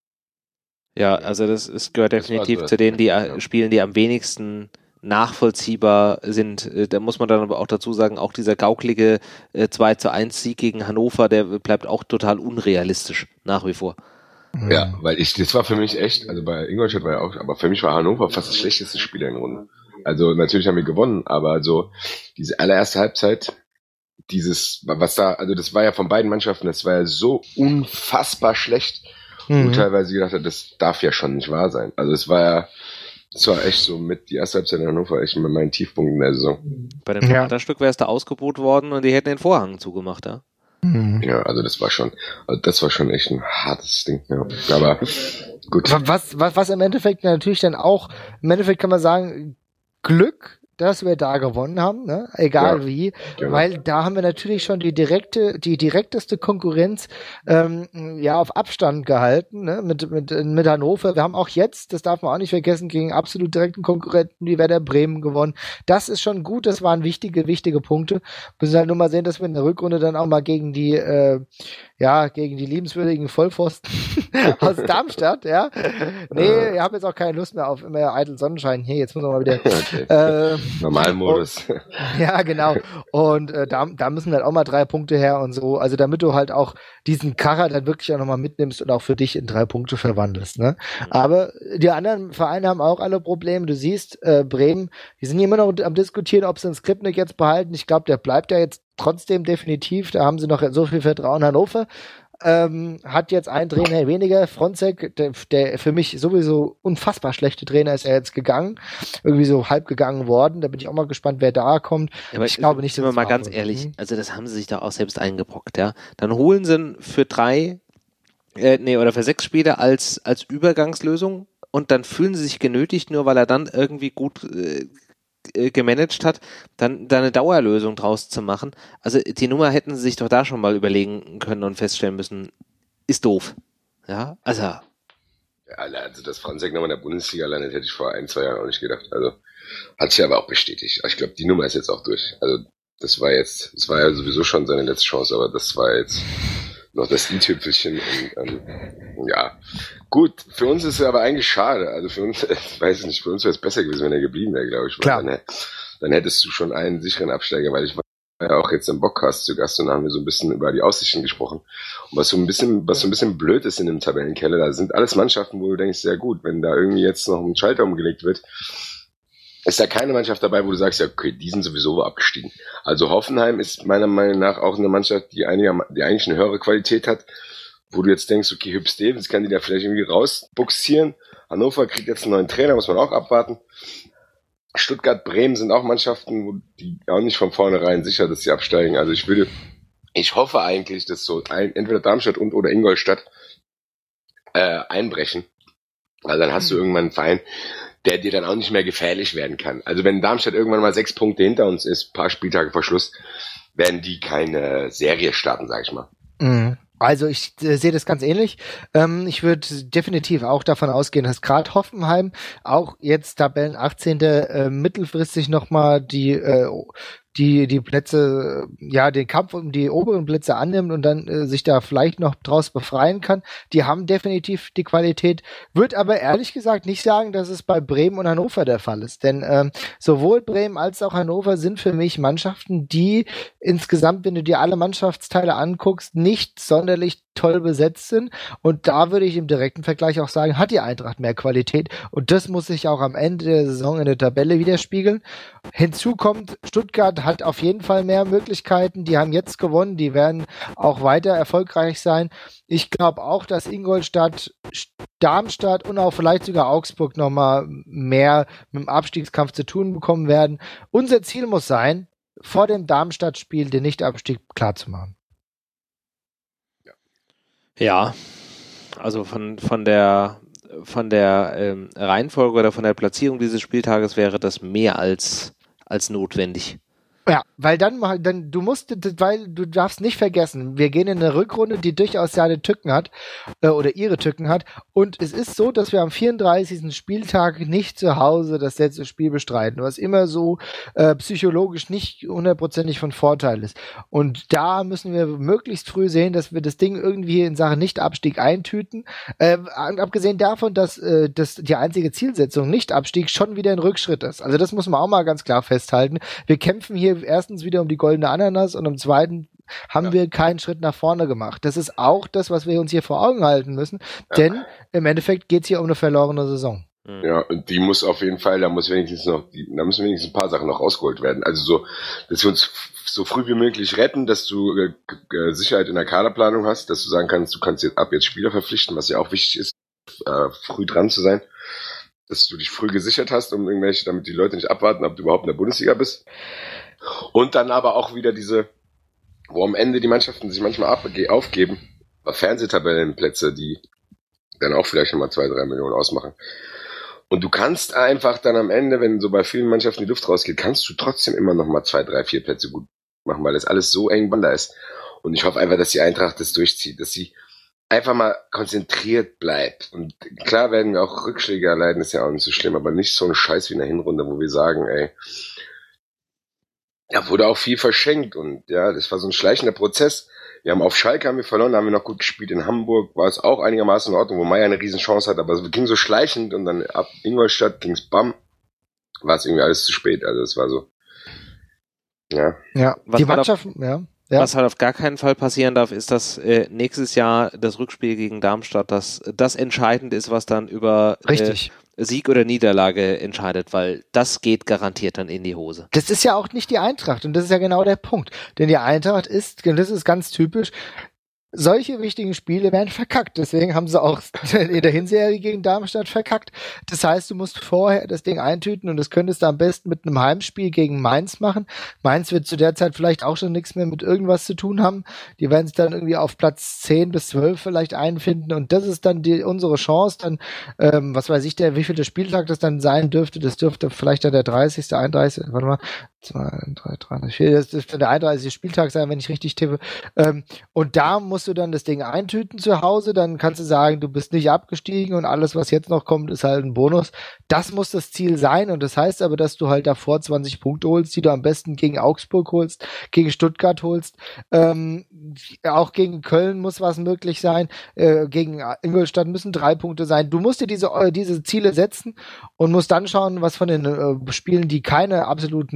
Ja, also das ist, gehört definitiv so, zu denen, die ja. Spielen, die am wenigsten nachvollziehbar sind. Da muss man dann aber auch dazu sagen, auch dieser gauklige äh, zwei zu eins Sieg gegen Hannover, der bleibt auch total unrealistisch nach wie vor. Ja, weil ich, das war für mich echt, also bei Ingolstadt war ja auch, aber für mich war Hannover fast das schlechteste Spiel in der Runde. Also natürlich haben wir gewonnen, aber so diese allererste Halbzeit, dieses, was da, also das war ja von beiden Mannschaften, das war ja so unfassbar schlecht, mhm. wo teilweise gedacht hat, das darf ja schon nicht wahr sein. Also es war ja, das war echt so mit die erste Halbzeit in Hannover echt mit meinen Tiefpunkten in der Saison. Bei dem Theaterstück wäre es da ausgebucht worden und die hätten den Vorhang zugemacht, ja? Mhm. Ja, also das war schon, also das war schon echt ein hartes Ding, ja. Aber gut. Was, was, was im Endeffekt natürlich dann auch, im Endeffekt kann man sagen, Glück, dass wir da gewonnen haben, ne? Egal ja, wie, genau. Weil da haben wir natürlich schon die direkte, die direkteste Konkurrenz ähm, ja auf Abstand gehalten, ne? Mit mit mit Hannover. Wir haben auch jetzt, das darf man auch nicht vergessen, gegen absolut direkten Konkurrenten wie Werder Bremen gewonnen. Das ist schon gut, das waren wichtige wichtige Punkte. Wir müssen halt nur mal sehen, dass wir in der Rückrunde dann auch mal gegen die äh, ja gegen die liebenswürdigen Vollpfosten aus Darmstadt, ja. Nee, ich habe jetzt auch keine Lust mehr auf immer eitel Sonnenschein. Hier, jetzt muss man mal wieder okay. äh, Normalmodus. Ja, genau. Und äh, da, da müssen halt auch mal drei Punkte her und so. Also damit du halt auch diesen Karrer dann wirklich auch nochmal mitnimmst und auch für dich in drei Punkte verwandelst. Ne? Aber die anderen Vereine haben auch alle Probleme. Du siehst, äh, Bremen, die sind immer noch am diskutieren, ob sie den Skripnik jetzt behalten. Ich glaube, der bleibt ja jetzt trotzdem definitiv. Da haben sie noch so viel Vertrauen. Hannover Ähm, hat jetzt einen Trainer weniger, Fronzek, der, der für mich sowieso unfassbar schlechte Trainer ist er jetzt gegangen, irgendwie so halb gegangen worden, da bin ich auch mal gespannt, wer da kommt. Ja, aber ich glaube nicht, dass wir mal ganz ehrlich, also das haben sie sich da auch selbst eingebrockt, ja. Dann holen sie für drei, äh, nee, oder für sechs Spiele als, als Übergangslösung und dann fühlen sie sich genötigt, nur weil er dann irgendwie gut äh, gemanagt hat, dann da eine Dauerlösung draus zu machen. Also die Nummer hätten sie sich doch da schon mal überlegen können und feststellen müssen, ist doof. Ja, also. Ja, also dass Fronzek nochmal in der Bundesliga landet, hätte ich vor ein, zwei Jahren auch nicht gedacht. Also hat sich aber auch bestätigt. Ich glaube, die Nummer ist jetzt auch durch. Also das war jetzt, das war ja sowieso schon seine letzte Chance, aber das war jetzt noch das i-Tüpfelchen und ähm, ja, gut, für uns ist es aber eigentlich schade, also für uns, ich weiß nicht, für uns wäre es besser gewesen, wenn er geblieben wäre, glaube ich, Klar. Dann, dann hättest du schon einen sicheren Absteiger, weil ich war ja auch jetzt im Bockcast zu Gast und da haben wir so ein bisschen über die Aussichten gesprochen und was so ein bisschen, was so ein bisschen blöd ist in dem Tabellenkeller, da sind alles Mannschaften, wo du denkst, sehr gut, wenn da irgendwie jetzt noch ein Schalter umgelegt wird, ist da keine Mannschaft dabei, wo du sagst, ja, okay, die sind sowieso abgestiegen. Also Hoffenheim ist meiner Meinung nach auch eine Mannschaft, die, einiger, die eigentlich eine höhere Qualität hat, wo du jetzt denkst, okay, Hüb Stevens kann die da vielleicht irgendwie rausbuxieren. Hannover kriegt jetzt einen neuen Trainer, muss man auch abwarten. Stuttgart, Bremen sind auch Mannschaften, wo die auch nicht von vornherein sicher, dass sie absteigen. Also ich würde, ich hoffe eigentlich, dass so ein, entweder Darmstadt und oder Ingolstadt äh, einbrechen. Weil dann hast du irgendwann einen Verein, der dir dann auch nicht mehr gefährlich werden kann. Also wenn Darmstadt irgendwann mal sechs Punkte hinter uns ist, paar Spieltage vor Schluss, werden die keine Serie starten, sag ich mal. Mhm. Also ich äh, sehe das ganz ähnlich. Ähm, ich würde definitiv auch davon ausgehen, dass gerade Hoffenheim auch jetzt Tabellen achtzehnte Äh, mittelfristig nochmal die äh, die die Plätze, ja, den Kampf um die oberen Plätze annimmt und dann äh, sich da vielleicht noch draus befreien kann. Die haben definitiv die Qualität. Wird aber ehrlich gesagt nicht sagen, dass es bei Bremen und Hannover der Fall ist. Denn ähm, sowohl Bremen als auch Hannover sind für mich Mannschaften, die insgesamt, wenn du dir alle Mannschaftsteile anguckst, nicht sonderlich toll besetzt sind. Und da würde ich im direkten Vergleich auch sagen, hat die Eintracht mehr Qualität. Und das muss sich auch am Ende der Saison in der Tabelle widerspiegeln. Hinzu kommt, Stuttgart hat auf jeden Fall mehr Möglichkeiten. Die haben jetzt gewonnen. Die werden auch weiter erfolgreich sein. Ich glaube auch, dass Ingolstadt, Darmstadt und auch vielleicht sogar Augsburg nochmal mehr mit dem Abstiegskampf zu tun bekommen werden. Unser Ziel muss sein, vor dem Darmstadt-Spiel den Nichtabstieg klarzumachen. Ja, also von, von der, von der ähm, Reihenfolge oder von der Platzierung dieses Spieltages wäre das mehr als, als notwendig. Ja, weil dann, dann, du musst, weil du darfst nicht vergessen, wir gehen in eine Rückrunde, die durchaus seine Tücken hat, äh, oder ihre Tücken hat, und es ist so, dass wir am vierunddreißigsten Spieltag nicht zu Hause das letzte Spiel bestreiten, was immer so äh, psychologisch nicht hundertprozentig von Vorteil ist. Und da müssen wir möglichst früh sehen, dass wir das Ding irgendwie in Sachen Nicht-Abstieg eintüten. Äh, abgesehen davon, dass, äh, dass die einzige Zielsetzung Nicht-Abstieg schon wieder ein Rückschritt ist. Also das muss man auch mal ganz klar festhalten. Wir kämpfen hier erstens wieder um die goldene Ananas und im zweiten haben ja. wir keinen Schritt nach vorne gemacht. Das ist auch das, was wir uns hier vor Augen halten müssen, ja. denn im Endeffekt geht es hier um eine verlorene Saison. Ja, und die muss auf jeden Fall, da muss wenigstens noch, die, da müssen wenigstens ein paar Sachen noch rausgeholt werden. Also so, dass wir uns so früh wie möglich retten, dass du äh, äh, Sicherheit in der Kaderplanung hast, dass du sagen kannst, du kannst jetzt ab jetzt Spieler verpflichten, was ja auch wichtig ist, äh, früh dran zu sein, dass du dich früh gesichert hast, um irgendwelche, damit die Leute nicht abwarten, ob du überhaupt in der Bundesliga bist. Und dann aber auch wieder diese, wo am Ende die Mannschaften sich manchmal ab, aufgeben, Fernsehtabellenplätze, die dann auch vielleicht nochmal zwei, drei Millionen ausmachen. Und du kannst einfach dann am Ende, wenn so bei vielen Mannschaften die Luft rausgeht, kannst du trotzdem immer nochmal zwei, drei, vier Plätze gut machen, weil das alles so eng da ist. Und ich hoffe einfach, dass die Eintracht das durchzieht, dass sie einfach mal konzentriert bleibt. Und klar werden wir auch Rückschläge erleiden, ist ja auch nicht so schlimm, aber nicht so ein Scheiß wie in der Hinrunde, wo wir sagen, ey, da wurde auch viel verschenkt und ja, das war so ein schleichender Prozess. Wir haben auf Schalke haben wir verloren, da haben wir noch gut gespielt. In Hamburg war es auch einigermaßen in Ordnung, wo Meier eine riesen Chance hat, aber es ging so schleichend und dann ab Ingolstadt ging's bam, war es irgendwie alles zu spät. Also es war so, ja. Ja, was die Mannschaft, Mannschaften, ja. Ja. Was halt auf gar keinen Fall passieren darf, ist, dass äh, nächstes Jahr das Rückspiel gegen Darmstadt das, das entscheidend ist, was dann über Richtig. Äh, Sieg oder Niederlage entscheidet, weil das geht garantiert dann in die Hose. Das ist ja auch nicht die Eintracht und das ist ja genau der Punkt. Denn die Eintracht ist, das ist ganz typisch, solche wichtigen Spiele werden verkackt. Deswegen haben sie auch in der Hinserie gegen Darmstadt verkackt. Das heißt, du musst vorher das Ding eintüten und das könntest du am besten mit einem Heimspiel gegen Mainz machen. Mainz wird zu der Zeit vielleicht auch schon nichts mehr mit irgendwas zu tun haben. Die werden es dann irgendwie auf Platz zehn bis zwölf vielleicht einfinden und das ist dann die, unsere Chance. Dann, ähm, was weiß ich, der, wie viel der Spieltag das dann sein dürfte. Das dürfte vielleicht dann der dreißigste, einunddreißigste, warte mal, zwei, drei, drei, vier, das dürfte der einunddreißigste Spieltag sein, wenn ich richtig tippe. Ähm, und da musst du dann das Ding eintüten zu Hause, dann kannst du sagen, du bist nicht abgestiegen und alles, was jetzt noch kommt, ist halt ein Bonus. Das muss das Ziel sein und das heißt aber, dass du halt davor zwanzig Punkte holst, die du am besten gegen Augsburg holst, gegen Stuttgart holst, ähm, auch gegen Köln muss was möglich sein, äh, gegen Ingolstadt müssen drei Punkte sein. Du musst dir diese, äh, diese Ziele setzen und musst dann schauen, was von den äh, Spielen, die keine absoluten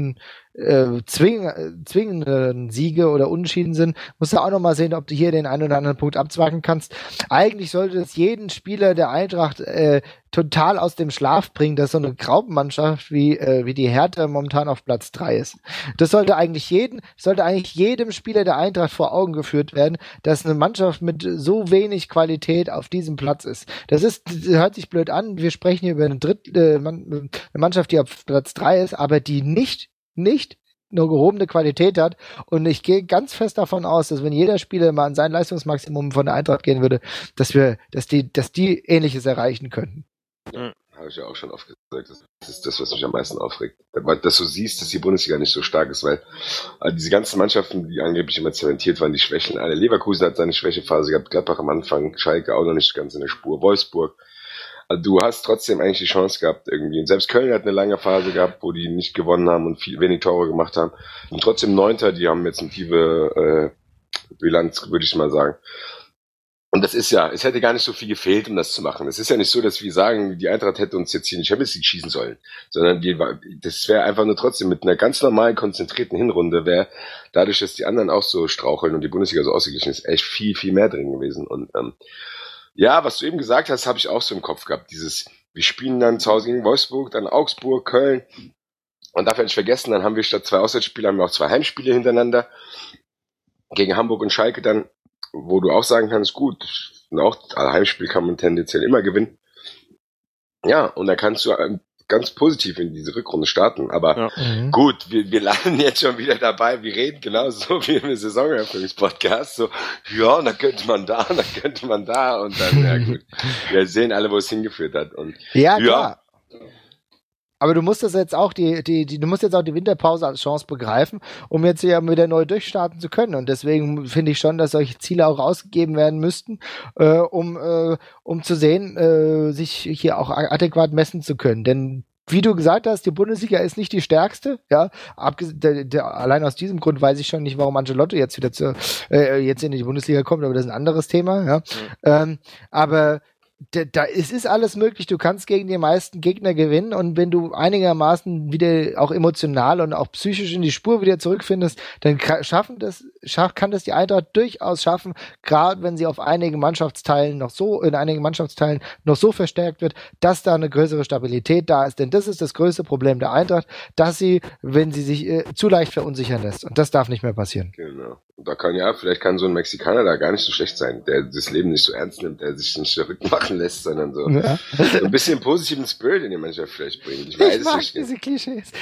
äh, zwing, zwingenden Siege oder Unentschieden sind, musst du auch nochmal sehen, ob du hier den einen oder anderen Punkt abzwacken kannst. Eigentlich sollte es jeden Spieler der Eintracht äh, total aus dem Schlaf bringen, dass so eine Graupenmannschaft wie äh, wie die Hertha momentan auf Platz drei ist. Das sollte eigentlich jeden, sollte eigentlich jedem Spieler der Eintracht vor Augen geführt werden, dass eine Mannschaft mit so wenig Qualität auf diesem Platz ist. Das ist, das hört sich blöd an. Wir sprechen hier über eine, Dritt, äh, eine Mannschaft, die auf Platz drei ist, aber die nicht nicht nur gehobene Qualität hat. Und ich gehe ganz fest davon aus, dass wenn jeder Spieler mal an sein Leistungsmaximum von der Eintracht gehen würde, dass wir, dass die, dass die Ähnliches erreichen könnten. Ja, habe ich ja auch schon oft gesagt. Das ist das, was mich am meisten aufregt. Weil dass du siehst, dass die Bundesliga nicht so stark ist, weil also diese ganzen Mannschaften, die angeblich immer zementiert waren, die Schwächen alle. Leverkusen hat seine Schwächephase gehabt, Gladbach am Anfang, Schalke auch noch nicht ganz in der Spur, Wolfsburg. Also du hast trotzdem eigentlich die Chance gehabt irgendwie. Und selbst Köln hat eine lange Phase gehabt, wo die nicht gewonnen haben und viel, wenig Tore gemacht haben. Und trotzdem Neunter, die haben jetzt eine tiefe äh, Bilanz, würde ich mal sagen. Und das ist ja, es hätte gar nicht so viel gefehlt, um das zu machen. Es ist ja nicht so, dass wir sagen, die Eintracht hätte uns jetzt hier in die Champions League schießen sollen, sondern die, das wäre einfach nur trotzdem mit einer ganz normalen, konzentrierten Hinrunde, wäre dadurch, dass die anderen auch so straucheln und die Bundesliga so ausgeglichen ist, echt viel, viel mehr drin gewesen. Und ähm, ja, was du eben gesagt hast, habe ich auch so im Kopf gehabt. Dieses, wir spielen dann zu Hause gegen Wolfsburg, dann Augsburg, Köln. Und darf ich nicht vergessen, dann haben wir statt zwei Auswärtsspiele haben wir auch zwei Heimspiele hintereinander. Gegen Hamburg und Schalke dann, wo du auch sagen kannst, gut, auch alle Heimspiele kann man tendenziell immer gewinnen. Ja, und da kannst du ganz positiv in diese Rückrunde starten. Aber ja. mhm. gut, wir, wir landen jetzt schon wieder dabei. Wir reden genauso wie im Saisoneröffnungspodcast. So, ja, da könnte man da, da könnte man da. Und dann, ja gut, wir sehen alle, wo es hingeführt hat. Und ja, klar. Ja. Aber du musst das jetzt auch die, die, die, du musst jetzt auch die Winterpause als Chance begreifen, um jetzt ja wieder neu durchstarten zu können. Und deswegen finde ich schon, dass solche Ziele auch ausgegeben werden müssten, äh, um, äh, um zu sehen, äh, sich hier auch adäquat messen zu können. Denn wie du gesagt hast, die Bundesliga ist nicht die stärkste, ja. Abges- der, der, allein aus diesem Grund weiß ich schon nicht, warum Ancelotti jetzt wieder zu, äh, jetzt in die Bundesliga kommt, aber das ist ein anderes Thema, ja. Mhm. Ähm, aber Da, da, es ist alles möglich, du kannst gegen die meisten Gegner gewinnen und wenn du einigermaßen wieder auch emotional und auch psychisch in die Spur wieder zurückfindest, dann schaffen das, schaff, kann das die Eintracht durchaus schaffen, gerade wenn sie auf einigen Mannschaftsteilen noch so, in einigen Mannschaftsteilen noch so verstärkt wird, dass da eine größere Stabilität da ist, denn das ist das größte Problem der Eintracht, dass sie, wenn sie sich äh, zu leicht verunsichern lässt und das darf nicht mehr passieren. Genau. Und da kann ja, vielleicht kann so ein Mexikaner da gar nicht so schlecht sein, der das Leben nicht so ernst nimmt, der sich nicht verrückt machen lässt, sondern so, ja. so ein bisschen positiven Spirit in die Mannschaft vielleicht bringt. Ich weiß ich mag nicht. diese Klischees.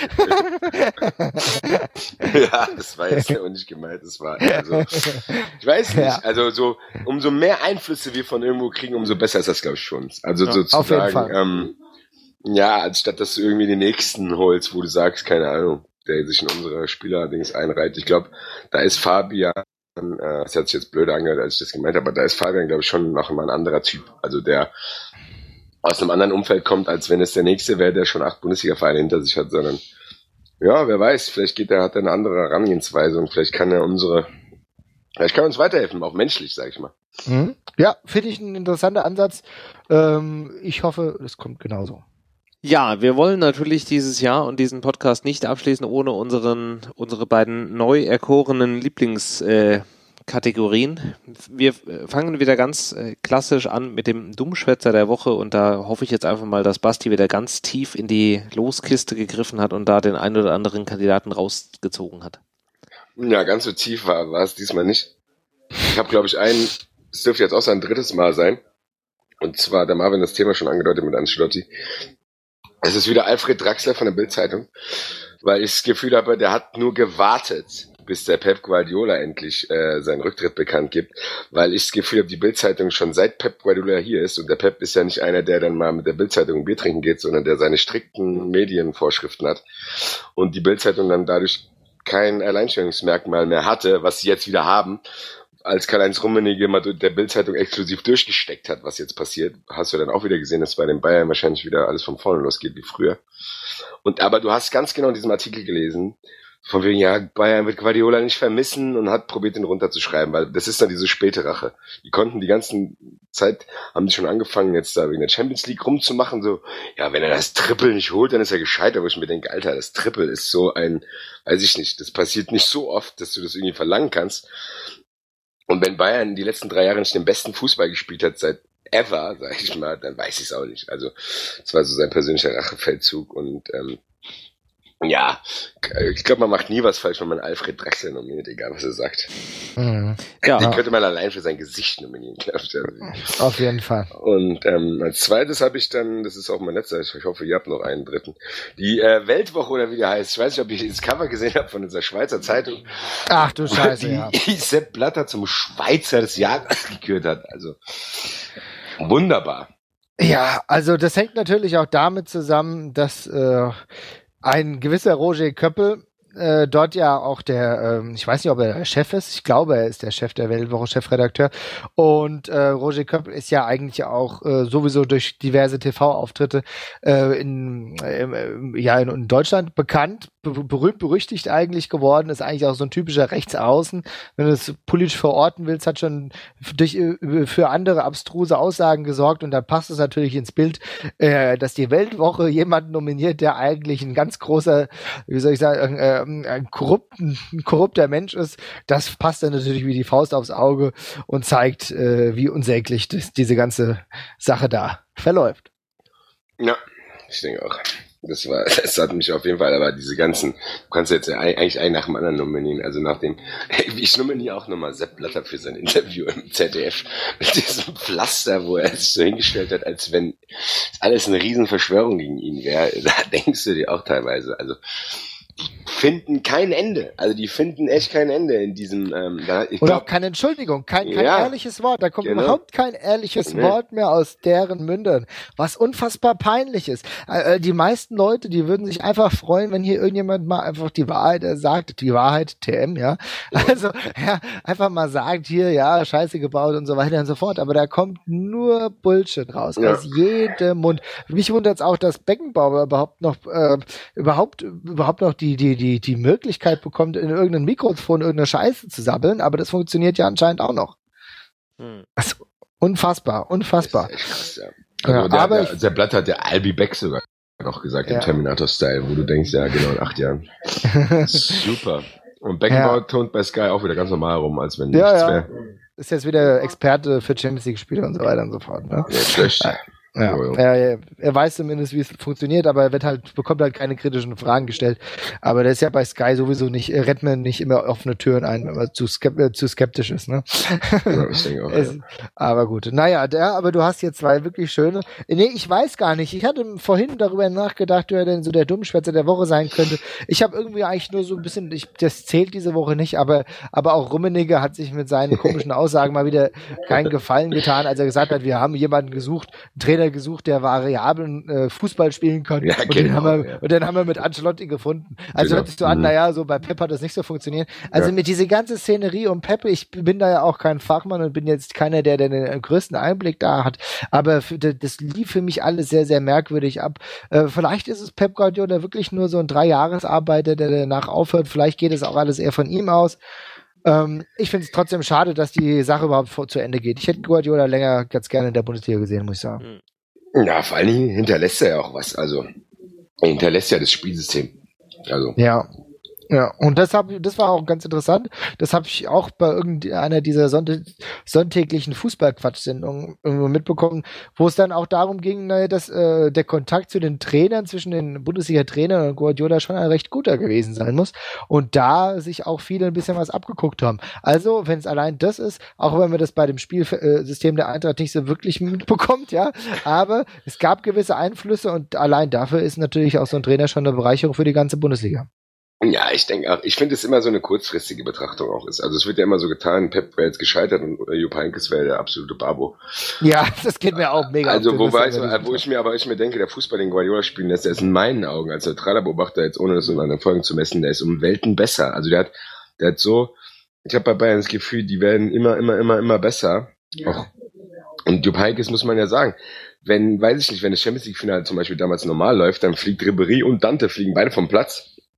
Ja, das war jetzt ja auch nicht gemeint, das war also, ich weiß nicht, ja. also so, umso mehr Einflüsse wir von irgendwo kriegen, umso besser ist das, glaube ich, für uns. Also ja, sozusagen, ähm, ja, anstatt dass du irgendwie den nächsten holst, wo du sagst, keine Ahnung, der sich in unsere Spieler-Dings einreiht. Ich glaube, da ist Fabian, äh, das hat sich jetzt blöd angehört, als ich das gemeint habe, aber da ist Fabian, glaube ich, schon noch mal ein anderer Typ. Also der aus einem anderen Umfeld kommt, als wenn es der Nächste wäre, der schon acht Bundesliga-Vereine hinter sich hat, sondern ja, wer weiß, vielleicht geht er, hat er eine andere Herangehensweise und vielleicht kann er unsere, vielleicht kann er uns weiterhelfen, auch menschlich, sag ich mal. Mhm. Ja, finde ich ein interessanter Ansatz. Ähm, ich hoffe, es kommt genauso. Ja, wir wollen natürlich dieses Jahr und diesen Podcast nicht abschließen, ohne unseren unsere beiden neu erkorenen Lieblingskategorien. Äh, wir fangen wieder ganz äh, klassisch an mit dem Dummschwätzer der Woche und da hoffe ich jetzt einfach mal, dass Basti wieder ganz tief in die Loskiste gegriffen hat und da den einen oder anderen Kandidaten rausgezogen hat. Ja, ganz so tief war, war es diesmal nicht. Ich habe, glaube ich, einen, es dürfte jetzt auch sein drittes Mal sein, und zwar, der Marvin das Thema schon angedeutet mit Ancelotti. Es ist wieder Alfred Draxler von der Bild-Zeitung, weil ich das Gefühl habe, der hat nur gewartet, bis der Pep Guardiola endlich äh, seinen Rücktritt bekannt gibt, weil ich das Gefühl habe, die Bild-Zeitung schon seit Pep Guardiola hier ist und der Pep ist ja nicht einer, der dann mal mit der Bild-Zeitung ein Bier trinken geht, sondern der seine strikten Medienvorschriften hat und die Bild-Zeitung dann dadurch kein Alleinstellungsmerkmal mehr hatte, was sie jetzt wieder haben, als Karl-Heinz Rummenigge mal der Bild-Zeitung exklusiv durchgesteckt hat, was jetzt passiert, hast du dann auch wieder gesehen, dass bei den Bayern wahrscheinlich wieder alles von vorne losgeht wie früher. Und aber du hast ganz genau in diesem Artikel gelesen, Von wegen, ja, Bayern wird Guardiola nicht vermissen und hat probiert, den runterzuschreiben, weil das ist dann diese späte Rache. Die konnten die ganze Zeit, haben die schon angefangen, jetzt da wegen der Champions League rumzumachen, so, ja, wenn er das Triple nicht holt, dann ist er gescheitert, wo ich mir denke, Alter, das Triple ist so ein, weiß ich nicht, das passiert nicht so oft, dass du das irgendwie verlangen kannst. Und wenn Bayern die letzten drei Jahre nicht den besten Fußball gespielt hat seit ever, sag ich mal, dann weiß ich es auch nicht. Also, es war so sein persönlicher Rachefeldzug und, ähm, ja, ich glaube, man macht nie was falsch, wenn man Alfred Drexler nominiert, egal was er sagt. Mhm. Ja. Den könnte man allein für sein Gesicht nominieren, glaube ich. Auf jeden Fall. Und ähm, als zweites habe ich dann, das ist auch mein letzter, ich hoffe, ihr habt noch einen dritten, die äh, Weltwoche oder wie der heißt. Ich weiß nicht, ob ich das Cover gesehen habe von dieser Schweizer Zeitung. Ach du Scheiße, die ja. Sepp Blatter zum Schweizer des Jahres gekürt hat. Also wunderbar. Ja, also das hängt natürlich auch damit zusammen, dass äh, ein gewisser Roger Köppel, äh, dort ja auch der, ähm, ich weiß nicht, ob er der Chef ist, ich glaube, er ist der Chef der Weltwoche, Chefredakteur. Und äh, Roger Köppel ist ja eigentlich auch äh, sowieso durch diverse T V-Auftritte äh, in, äh, ja, in, in Deutschland bekannt, be- berühmt, berüchtigt eigentlich geworden, ist eigentlich auch so ein typischer Rechtsaußen. Wenn du es politisch verorten willst, hat schon durch, für andere abstruse Aussagen gesorgt und dann passt es natürlich ins Bild, äh, dass die Weltwoche jemanden nominiert, der eigentlich ein ganz großer, wie soll ich sagen, äh, ein, korrupten, ein korrupter Mensch ist. Das passt dann natürlich wie die Faust aufs Auge und zeigt, äh, wie unsäglich das, diese ganze Sache da verläuft. Ja, ich denke auch. Das war, das hat mich auf jeden Fall, aber diese ganzen, du kannst jetzt ja eigentlich einen nach dem anderen nominieren, also nach dem, ich nominiere auch nochmal Sepp Blatter für sein Interview im Z D F mit diesem Pflaster, wo er sich so hingestellt hat, als wenn alles eine Riesenverschwörung gegen ihn wäre. Da denkst du dir auch teilweise, also die finden kein Ende. Also die finden echt kein Ende in diesem ähm, da, ich Oder glaub, auch keine Entschuldigung, kein, kein ja, ehrliches Wort. Da kommt genau. überhaupt kein ehrliches Nee. Wort mehr aus deren Mündern, was unfassbar peinlich ist. Äh, die meisten Leute, die würden sich einfach freuen, wenn hier irgendjemand mal einfach die Wahrheit äh, sagt, die Wahrheit, T M, ja. Also ja, einfach mal sagt, hier, ja, Scheiße gebaut und so weiter und so fort. Aber da kommt nur Bullshit raus, Ja. aus jedem Mund. Mich wundert es auch, dass Beckenbauer überhaupt noch äh, überhaupt überhaupt noch die die die die Möglichkeit bekommt, in irgendein Mikrofon irgendeine Scheiße zu sabbeln, aber das funktioniert ja anscheinend auch noch. Hm. Also, unfassbar, unfassbar. Das ist echt krass, ja. Ja, Also der, aber der, ich- der Blatt hat der I'll be back sogar noch gesagt, Ja. im Terminator-Style, wo du denkst, ja genau, in acht Jahren. Super. Und Beckenbauer Ja. tont bei Sky auch wieder ganz normal rum, als wenn Ja, nichts ja. wäre. Ist jetzt wieder Experte für Champions League Spiele und so weiter und so fort, ne? Ja, schlecht. Ja, Jo, jo. er, er weiß zumindest, wie es funktioniert, aber er wird halt, bekommt halt keine kritischen Fragen gestellt. Aber der ist ja bei Sky sowieso nicht, er rennt man nicht immer offene Türen ein, wenn man zu, skep äh, zu skeptisch ist, ne? Ja, ich denke auch. Es, Ja. aber gut. Naja, der, aber du hast jetzt zwei wirklich schöne. Nee, ich weiß gar nicht. Ich hatte vorhin darüber nachgedacht, wer denn so der Dummschwätzer der Woche sein könnte. Ich habe irgendwie eigentlich nur so ein bisschen, ich, das zählt diese Woche nicht, aber, aber auch Rummenigge hat sich mit seinen komischen Aussagen mal wieder keinen Gefallen getan, als er gesagt hat, wir haben jemanden gesucht, einen Trainer gesucht, der variablen äh, Fußball spielen kann. Ja, und, genau, den haben wir, ja. und den haben wir mit Ancelotti gefunden. Also Genau. hört sich so an, Mhm. naja, so bei Pep hat das nicht so funktioniert. Also Ja. mit dieser ganzen Szenerie um Pep, ich bin da ja auch kein Fachmann und bin jetzt keiner, der, der den größten Einblick da hat, aber für, das lief für mich alles sehr, sehr merkwürdig ab. Äh, vielleicht ist es Pep Guardiola wirklich nur so ein Dreijahresarbeiter, der danach aufhört, vielleicht geht es auch alles eher von ihm aus. Ähm, ich finde es trotzdem schade, dass die Sache überhaupt vor, zu Ende geht. Ich hätte Guardiola länger ganz gerne in der Bundesliga gesehen, muss ich sagen. Ja, vor allen Dingen hinterlässt er ja auch was. Also, er hinterlässt ja das Spielsystem. Also, Ja. Ja, und das hab, das war auch ganz interessant. Das habe ich auch bei irgendeiner dieser Sonnt- sonntäglichen Fußballquatsch-Sendungen irgendwo mitbekommen, wo es dann auch darum ging, naja, dass äh, der Kontakt zu den Trainern, zwischen den Bundesliga-Trainern und Guardiola schon ein recht guter gewesen sein muss. Und da sich auch viele ein bisschen was abgeguckt haben. Also, wenn es allein das ist, auch wenn man das bei dem Spielsystem der Eintracht nicht so wirklich mitbekommt, ja, aber es gab gewisse Einflüsse und allein dafür ist natürlich auch so ein Trainer schon eine Bereicherung für die ganze Bundesliga. ja, ich denke auch, ich finde es immer so eine kurzfristige Betrachtung auch ist. Also es wird ja immer so getan, Pep wäre jetzt gescheitert und äh, Jupp Heynckes wäre der absolute Babo. Ja, das geht mir auch mega. Also auf den wobei, Nüsse, wenn ich, wo ich mir aber ich mir denke, der Fußball, den Guardiola spielen lässt, der ist in meinen Augen als neutraler Beobachter, jetzt ohne das so an den Folgen zu messen, der ist um Welten besser. Also der hat, der hat so, ich habe bei Bayern das Gefühl, die werden immer, immer, immer, immer besser. Auch. Und Jupp Heynckes muss man ja sagen, wenn, weiß ich nicht, wenn das Champions League Finale zum Beispiel damals normal läuft, dann fliegt Ribéry und Dante fliegen beide vom Platz.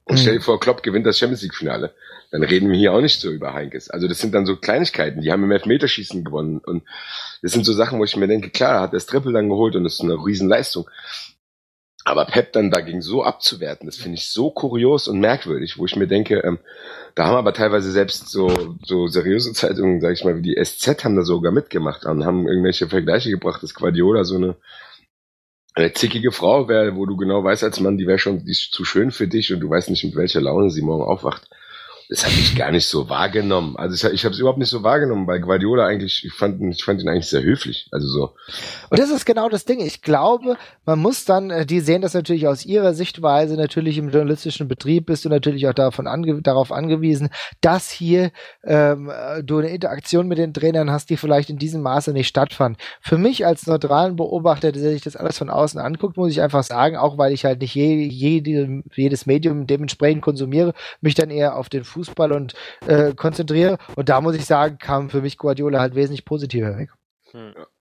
Und stell dir vor, Klopp gewinnt das Champions League Finale. Dann reden wir hier auch nicht so über Heinkes. Also das sind dann so Kleinigkeiten. Die haben im Elfmeterschießen gewonnen. Und das sind so Sachen, wo ich mir denke, klar, er hat das Triple dann geholt und das ist eine Riesenleistung. Aber Pep dann dagegen so abzuwerten, das finde ich so kurios und merkwürdig, wo ich mir denke, ähm, da haben aber teilweise selbst so so seriöse Zeitungen, sag ich mal, wie die S Z haben da sogar mitgemacht und haben irgendwelche Vergleiche gebracht, dass Guardiola so eine, eine zickige Frau wäre, wo du genau weißt als Mann, die wäre schon die ist zu schön für dich und du weißt nicht, mit welcher Laune sie morgen aufwacht. Das habe ich gar nicht so wahrgenommen. Also ich, ich habe es überhaupt nicht so wahrgenommen, weil Guardiola eigentlich, ich fand, ich fand ihn eigentlich sehr höflich. Also so. Und das ist genau das Ding. Ich glaube, man muss dann, die sehen das natürlich aus ihrer Sichtweise, natürlich im journalistischen Betrieb bist du natürlich auch davon ange, darauf angewiesen, dass hier ähm, du eine Interaktion mit den Trainern hast, die vielleicht in diesem Maße nicht stattfand. Für mich als neutralen Beobachter, der sich das alles von außen anguckt, muss ich einfach sagen, auch weil ich halt nicht je, jede, jedes Medium dementsprechend konsumiere, mich dann eher auf den Fußball und äh, konzentriere. Und da muss ich sagen, kam für mich Guardiola halt wesentlich positiver weg. Hm. Ja.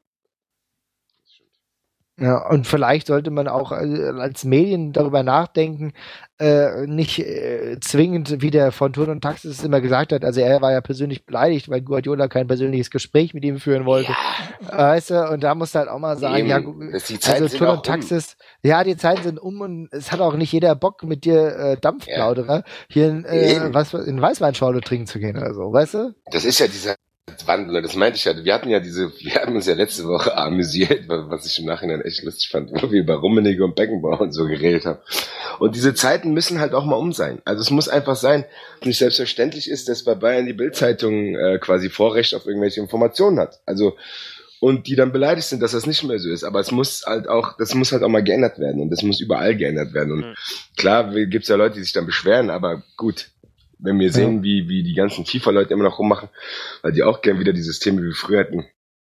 Ja, und vielleicht sollte man auch als Medien darüber nachdenken, äh, nicht äh, zwingend, wie der von Thurn und Taxis immer gesagt hat, also er war ja persönlich beleidigt, weil Guardiola kein persönliches Gespräch mit ihm führen wollte. Ja. Weißt du, und da musst du halt auch mal sagen, Eben. ja, die also Thurn und Taxis, um. ja, die Zeiten sind um und es hat auch nicht jeder Bock, mit dir äh, Dampfplauderer ja. hier in, äh, was, in Weißweinschorle trinken zu gehen oder so, weißt du? Das ist ja dieser Wandler, das meinte ich ja, wir hatten ja diese, wir haben uns ja letzte Woche amüsiert, was ich im Nachhinein echt lustig fand, wo wir über Rummenigge und Beckenbauer und so geredet haben. Und diese Zeiten müssen halt auch mal um sein. Also es muss einfach sein, nicht selbstverständlich ist, dass bei Bayern die Bild-Zeitung äh, quasi Vorrecht auf irgendwelche Informationen hat. Also und die dann beleidigt sind, dass das nicht mehr so ist. Aber es muss halt auch, das muss halt auch mal geändert werden und das muss überall geändert werden. Und mhm. klar gibt's ja Leute, die sich dann beschweren, aber gut. Wenn wir sehen, ja. wie wie die ganzen FIFA-Leute immer noch rummachen, weil die auch gern wieder die Systeme wie früher hätten.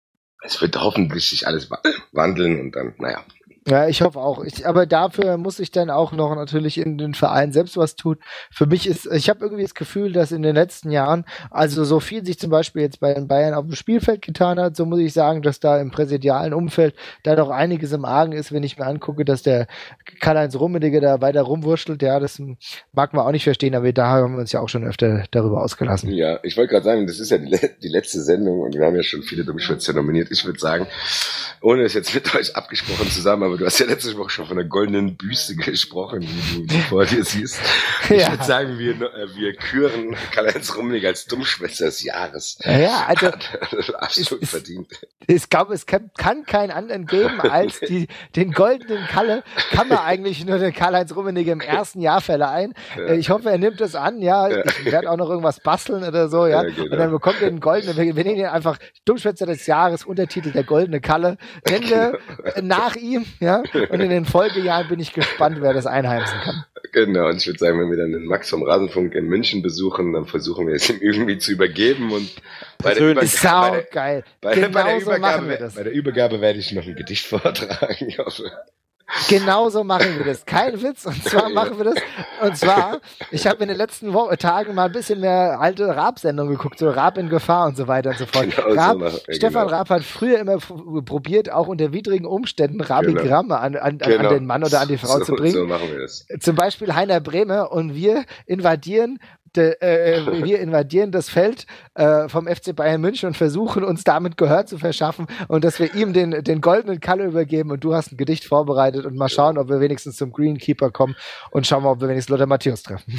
Es wird hoffentlich sich alles wandeln und dann, naja. Ja, ich hoffe auch. Ich, aber dafür muss ich dann auch noch natürlich in den Verein selbst was tun. Für mich ist, ich habe irgendwie das Gefühl, dass in den letzten Jahren, also so viel sich zum Beispiel jetzt bei den Bayern auf dem Spielfeld getan hat, so muss ich sagen, dass da im präsidialen Umfeld da doch einiges im Argen ist, wenn ich mir angucke, dass der Karl-Heinz Rummenigge da weiter rumwurschtelt. Ja, das mag man auch nicht verstehen, aber da haben wir uns ja auch schon öfter darüber ausgelassen. Ja, ich wollte gerade sagen, das ist ja die, die letzte Sendung und wir haben ja schon viele Dummschwätzer nominiert. Ich würde sagen, ohne es jetzt mit euch abgesprochen zu haben, aber du hast ja letzte Woche schon von der goldenen Büste gesprochen, wie du die vor dir siehst. Ich ja. würde sagen, wir, wir küren Karl-Heinz Rummenigge als Dummschwätzer des Jahres. Ja, also absolut es, verdient. Ich glaube, es kann, kann keinen anderen geben als die, den goldenen Kalle. Kann man eigentlich nur den Karl-Heinz Rummenigge im ersten Jahr verleihen. Ja. Ich hoffe, er nimmt das an. Ja, ja. Ich werde auch noch irgendwas basteln oder so. Ja, ja genau. Und dann bekommt er den goldenen. Wir, wir nennen ihn einfach Dummschwätzer des Jahres, Untertitel der goldene Kalle. Nennen wir genau. nach ihm. Ja. Und in den Folgejahren bin ich gespannt, wer das einheimsen kann. Genau, und ich würde sagen, wenn wir dann den Max vom Rasenfunk in München besuchen, dann versuchen wir es ihm irgendwie zu übergeben. Und bei der, Übergabe, sau bei, geil. Bei, genau bei, der so machen wir das. bei der Übergabe werde ich noch ein Gedicht vortragen. Ich hoffe. Genau so machen wir das. Kein Witz. Und zwar machen wir das. Und zwar, ich habe in den letzten Wochen, Tagen mal ein bisschen mehr alte Raab-Sendungen geguckt, so Raab in Gefahr und so weiter und so fort. Genau Raab, so machen, Stefan genau. Raab hat früher immer probiert, auch unter widrigen Umständen Rabigramme genau. an, an, genau. an den Mann oder an die Frau so, zu bringen. So machen wir das. Zum Beispiel Heiner Bremer und wir invadieren De, äh, wir invadieren das Feld äh, vom F C Bayern München und versuchen uns damit Gehör zu verschaffen und dass wir ihm den, den goldenen Kalle übergeben und du hast ein Gedicht vorbereitet und mal schauen, ob wir wenigstens zum Greenkeeper kommen und schauen mal, ob wir wenigstens Lothar Matthäus treffen.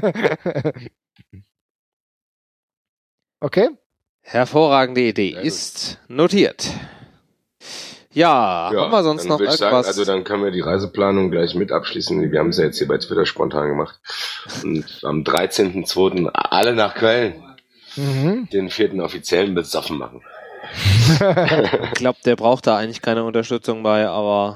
Okay? Hervorragende Idee. Ist notiert. Ja, ja, haben wir sonst noch irgendwas? Sagen, also dann können wir die Reiseplanung gleich mit abschließen. Wir haben es ja jetzt hier bei Twitter spontan gemacht. Und am dreizehnten zweiten alle nach Köln mhm. den vierten offiziellen besoffen machen. Ich glaube, der braucht da eigentlich keine Unterstützung bei, aber...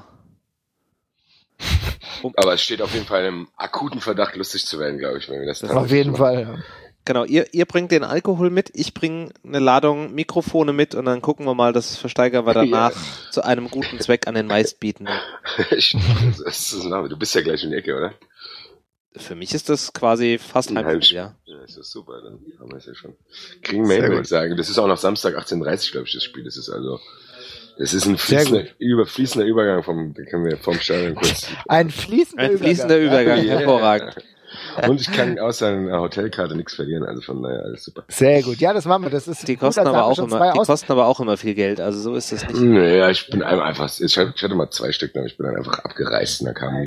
Aber es steht auf jeden Fall im akuten Verdacht, lustig zu werden, glaube ich, wenn wir das, das auf jeden machen. Fall, ja. Genau, ihr, ihr bringt den Alkohol mit, ich bringe eine Ladung Mikrofone mit und dann gucken wir mal, das versteigern wir danach ja. zu einem guten Zweck an den Meistbietenden. Du bist ja gleich in die Ecke, oder? Für mich ist das quasi fast ein halb ja. Ja, ist das super, dann haben wir es ja schon. Kriegen wir hin, würde ich sagen. Das ist auch noch Samstag achtzehn Uhr dreißig, glaube ich, das Spiel. Das ist also, das ist ein fließender, über, fließender Übergang vom, den können wir vom Stadion kurz. Ein fließender ein Übergang. Fließender Übergang, ja. hervorragend. Und ich kann außer einer Hotelkarte nichts verlieren, also von daher alles super. Sehr gut. Ja, das machen wir. Das ist Die gut, kosten also aber haben wir auch schon immer, zwei die aus- kosten aber auch immer viel Geld, also so ist es nicht. Naja, ich bin einem einfach, ich hatte ich hatte mal zwei Stück, aber ich bin dann einfach abgereist und da kam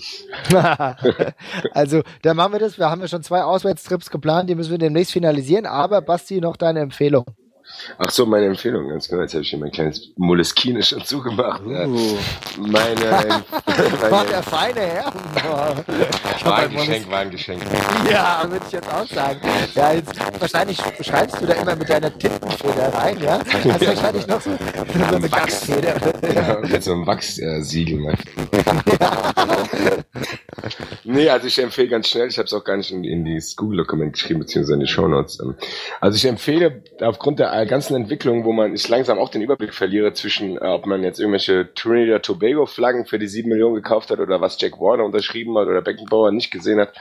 Also, dann machen wir das. Wir haben ja schon zwei Auswärtstrips geplant, die müssen wir demnächst finalisieren. Aber Basti, noch deine Empfehlung. Ach so, meine Empfehlung, ganz genau. Jetzt habe ich hier mein kleines Moleskine schon zugemacht. Ja. Uh. Meine, War meine der feine Herr. war ein Geschenk, war ein Geschenk. Ja, würde ich jetzt auch sagen. Ja, jetzt, wahrscheinlich schreibst du da immer mit deiner Tintenfeder rein, ja? Hast du wahrscheinlich noch so, so eine Wachsfeder. Ja, mit so einem Wachssiegel. Äh, nee, also ich empfehle ganz schnell, ich habe es auch gar nicht in, in die Google-Dokument geschrieben, beziehungsweise in die Shownotes. Also ich empfehle aufgrund der ganzen Entwicklung, wo man ich langsam auch den Überblick verliere zwischen, äh, ob man jetzt irgendwelche Trinidad Tobago Flaggen für die sieben Millionen gekauft hat oder was Jack Warner unterschrieben hat oder Beckenbauer nicht gesehen hat.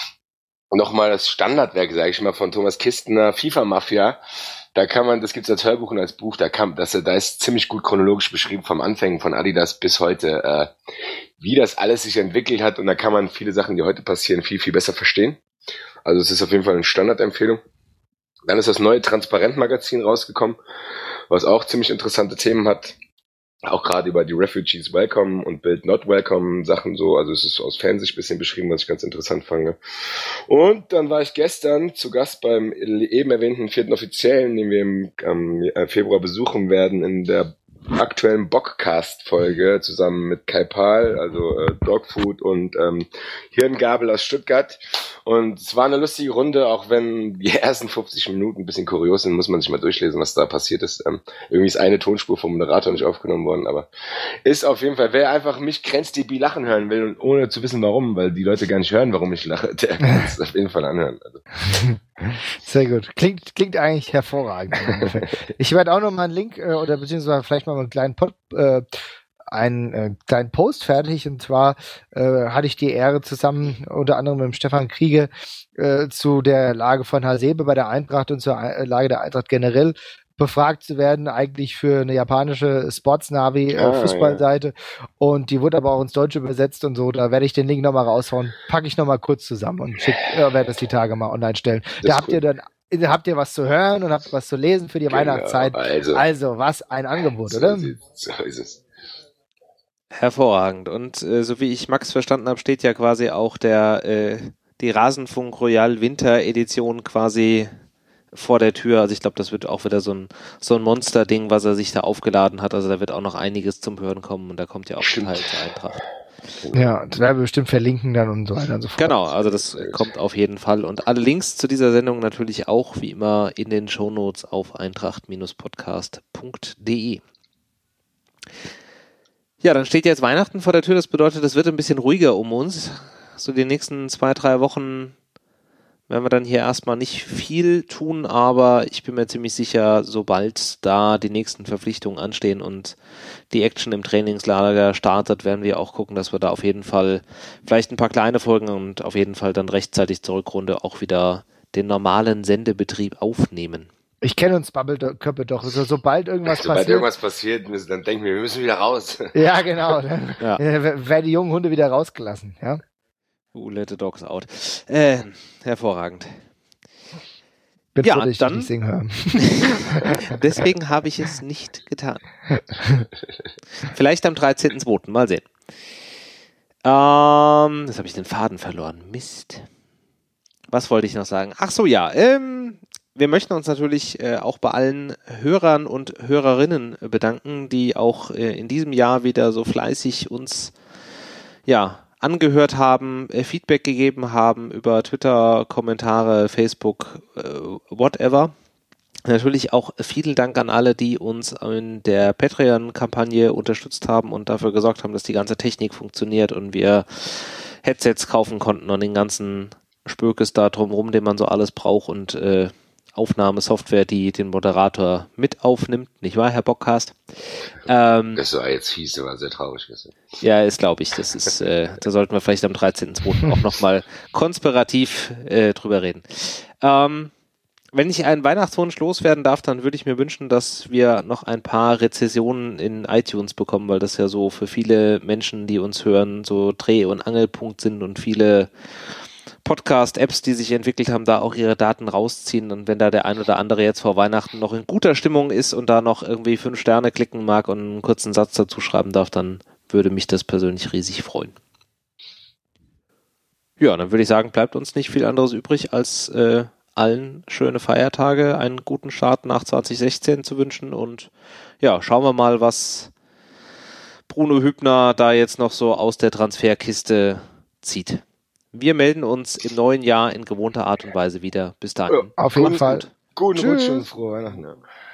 Nochmal das Standardwerk, sage ich mal, von Thomas Kistner, FIFA Mafia. Da kann man, das gibt's als Hörbuch und als Buch, da kann, das, da ist ziemlich gut chronologisch beschrieben vom Anfängen von Adidas bis heute, äh, wie das alles sich entwickelt hat, und da kann man viele Sachen, die heute passieren, viel, viel besser verstehen. Also es ist auf jeden Fall eine Standardempfehlung. Dann ist das neue Transparent-Magazin rausgekommen, was auch ziemlich interessante Themen hat. Auch gerade über die Refugees Welcome und Build Not Welcome Sachen so. Also es ist aus Fansicht ein bisschen beschrieben, was ich ganz interessant fand. Und dann war ich gestern zu Gast beim eben erwähnten vierten Offiziellen, den wir im ähm, Februar besuchen werden, in der aktuellen Bockcast-Folge zusammen mit Kai Pahl, also äh, Dogfood und ähm, Hirngabel aus Stuttgart. Und es war eine lustige Runde, auch wenn die ersten fünfzig Minuten ein bisschen kurios sind, muss man sich mal durchlesen, was da passiert ist. Ähm, irgendwie ist eine Tonspur vom Moderator nicht aufgenommen worden, aber ist auf jeden Fall, wer einfach mich GrenzDB lachen hören will, und ohne zu wissen warum, weil die Leute gar nicht hören, warum ich lache, der kann es auf jeden Fall anhören. Also. Sehr gut. Klingt, klingt eigentlich hervorragend. Ich werde auch noch mal einen Link äh, oder beziehungsweise vielleicht mal einen kleinen Pod, äh, einen äh, kleinen Post fertig, und zwar äh, hatte ich die Ehre, zusammen unter anderem mit dem Stefan Kriege äh, zu der Lage von Hasebe bei der Eintracht und zur äh, Lage der Eintracht generell befragt zu werden, eigentlich für eine japanische Sportsnavi äh, Ah, Fußballseite, ja. Und die wurde aber auch ins Deutsche übersetzt und so. Da werde ich den Link nochmal raushauen, packe ich nochmal kurz zusammen und schick, äh, werde das die Tage mal online stellen. Das da habt cool. ihr dann Da habt ihr was zu hören und habt was zu lesen für die Genau, Weihnachtszeit. Also, also, was ein Angebot, so oder? sieht- So ist es. Hervorragend. Und äh, so wie ich Max verstanden habe, steht ja quasi auch der äh, die Rasenfunk Royal Winter Edition quasi vor der Tür. Also ich glaube, das wird auch wieder so ein so ein Monster-Ding, was er sich da aufgeladen hat. Also da wird auch noch einiges zum Hören kommen, und da kommt ja auch ein Teil zur Eintracht. Ja, das werden wir bestimmt verlinken dann und so weiter und so fort. Genau, also das kommt auf jeden Fall. Und alle Links zu dieser Sendung natürlich auch wie immer in den Shownotes auf eintracht Podcast punkt de. Ja, dann steht jetzt Weihnachten vor der Tür. Das bedeutet, es wird ein bisschen ruhiger um uns. So die nächsten zwei, drei Wochen werden wir dann hier erstmal nicht viel tun, aber ich bin mir ziemlich sicher, sobald da die nächsten Verpflichtungen anstehen und die Action im Trainingslager startet, werden wir auch gucken, dass wir da auf jeden Fall vielleicht ein paar kleine Folgen und auf jeden Fall dann rechtzeitig zur Rückrunde auch wieder den normalen Sendebetrieb aufnehmen. Ich kenne uns Bubbleköppe doch. Also, sobald irgendwas Sobald passiert. irgendwas passiert, müssen- dann denken wir, wir müssen wieder raus. Ja, genau. Dann Ja. äh, werden die jungen Hunde wieder rausgelassen. Ja. Who let the dogs out? Äh, hervorragend. Bin Ja, froh, dass ich dann- dich nicht singen hören. Deswegen habe ich es nicht getan. Vielleicht am dreizehnten zweiten Mal sehen. Ähm, jetzt habe ich den Faden verloren. Mist. Was wollte ich noch sagen? Ach so, ja. Ähm, wir möchten uns natürlich äh, auch bei allen Hörern und Hörerinnen bedanken, die auch äh, in diesem Jahr wieder so fleißig uns ja angehört haben, äh, Feedback gegeben haben über Twitter, Kommentare, Facebook, äh, whatever. Natürlich auch vielen Dank an alle, die uns in der Patreon-Kampagne unterstützt haben und dafür gesorgt haben, dass die ganze Technik funktioniert und wir Headsets kaufen konnten und den ganzen Spökes da drumherum, den man so alles braucht, und äh, Aufnahmesoftware, die den Moderator mit aufnimmt, nicht wahr, Herr Bockcast? Ähm, Das war jetzt fies, das war sehr traurig. ja, ist glaube ich, das ist, äh, da sollten wir vielleicht am dreizehnten zweiten auch nochmal konspirativ äh, drüber reden. Ähm, Wenn ich einen Weihnachtswunsch loswerden darf, dann würde ich mir wünschen, dass wir noch ein paar Rezensionen in iTunes bekommen, weil das ja so für viele Menschen, die uns hören, so Dreh- und Angelpunkt sind und viele Podcast-Apps, die sich entwickelt haben, da auch ihre Daten rausziehen. Und wenn da der ein oder andere jetzt vor Weihnachten noch in guter Stimmung ist und da noch irgendwie fünf Sterne klicken mag und einen kurzen Satz dazu schreiben darf, dann würde mich das persönlich riesig freuen. Ja, dann würde ich sagen, bleibt uns nicht viel anderes übrig, als äh, allen schöne Feiertage, einen guten Start nach zwanzig sechzehn zu wünschen. Und ja, schauen wir mal, was Bruno Hübner da jetzt noch so aus der Transferkiste zieht. Wir melden uns im neuen Jahr in gewohnter Art und Weise wieder. Bis dahin. Auf jeden Fall. Guten Tschüss. Rutsch und frohe Weihnachten. Ja.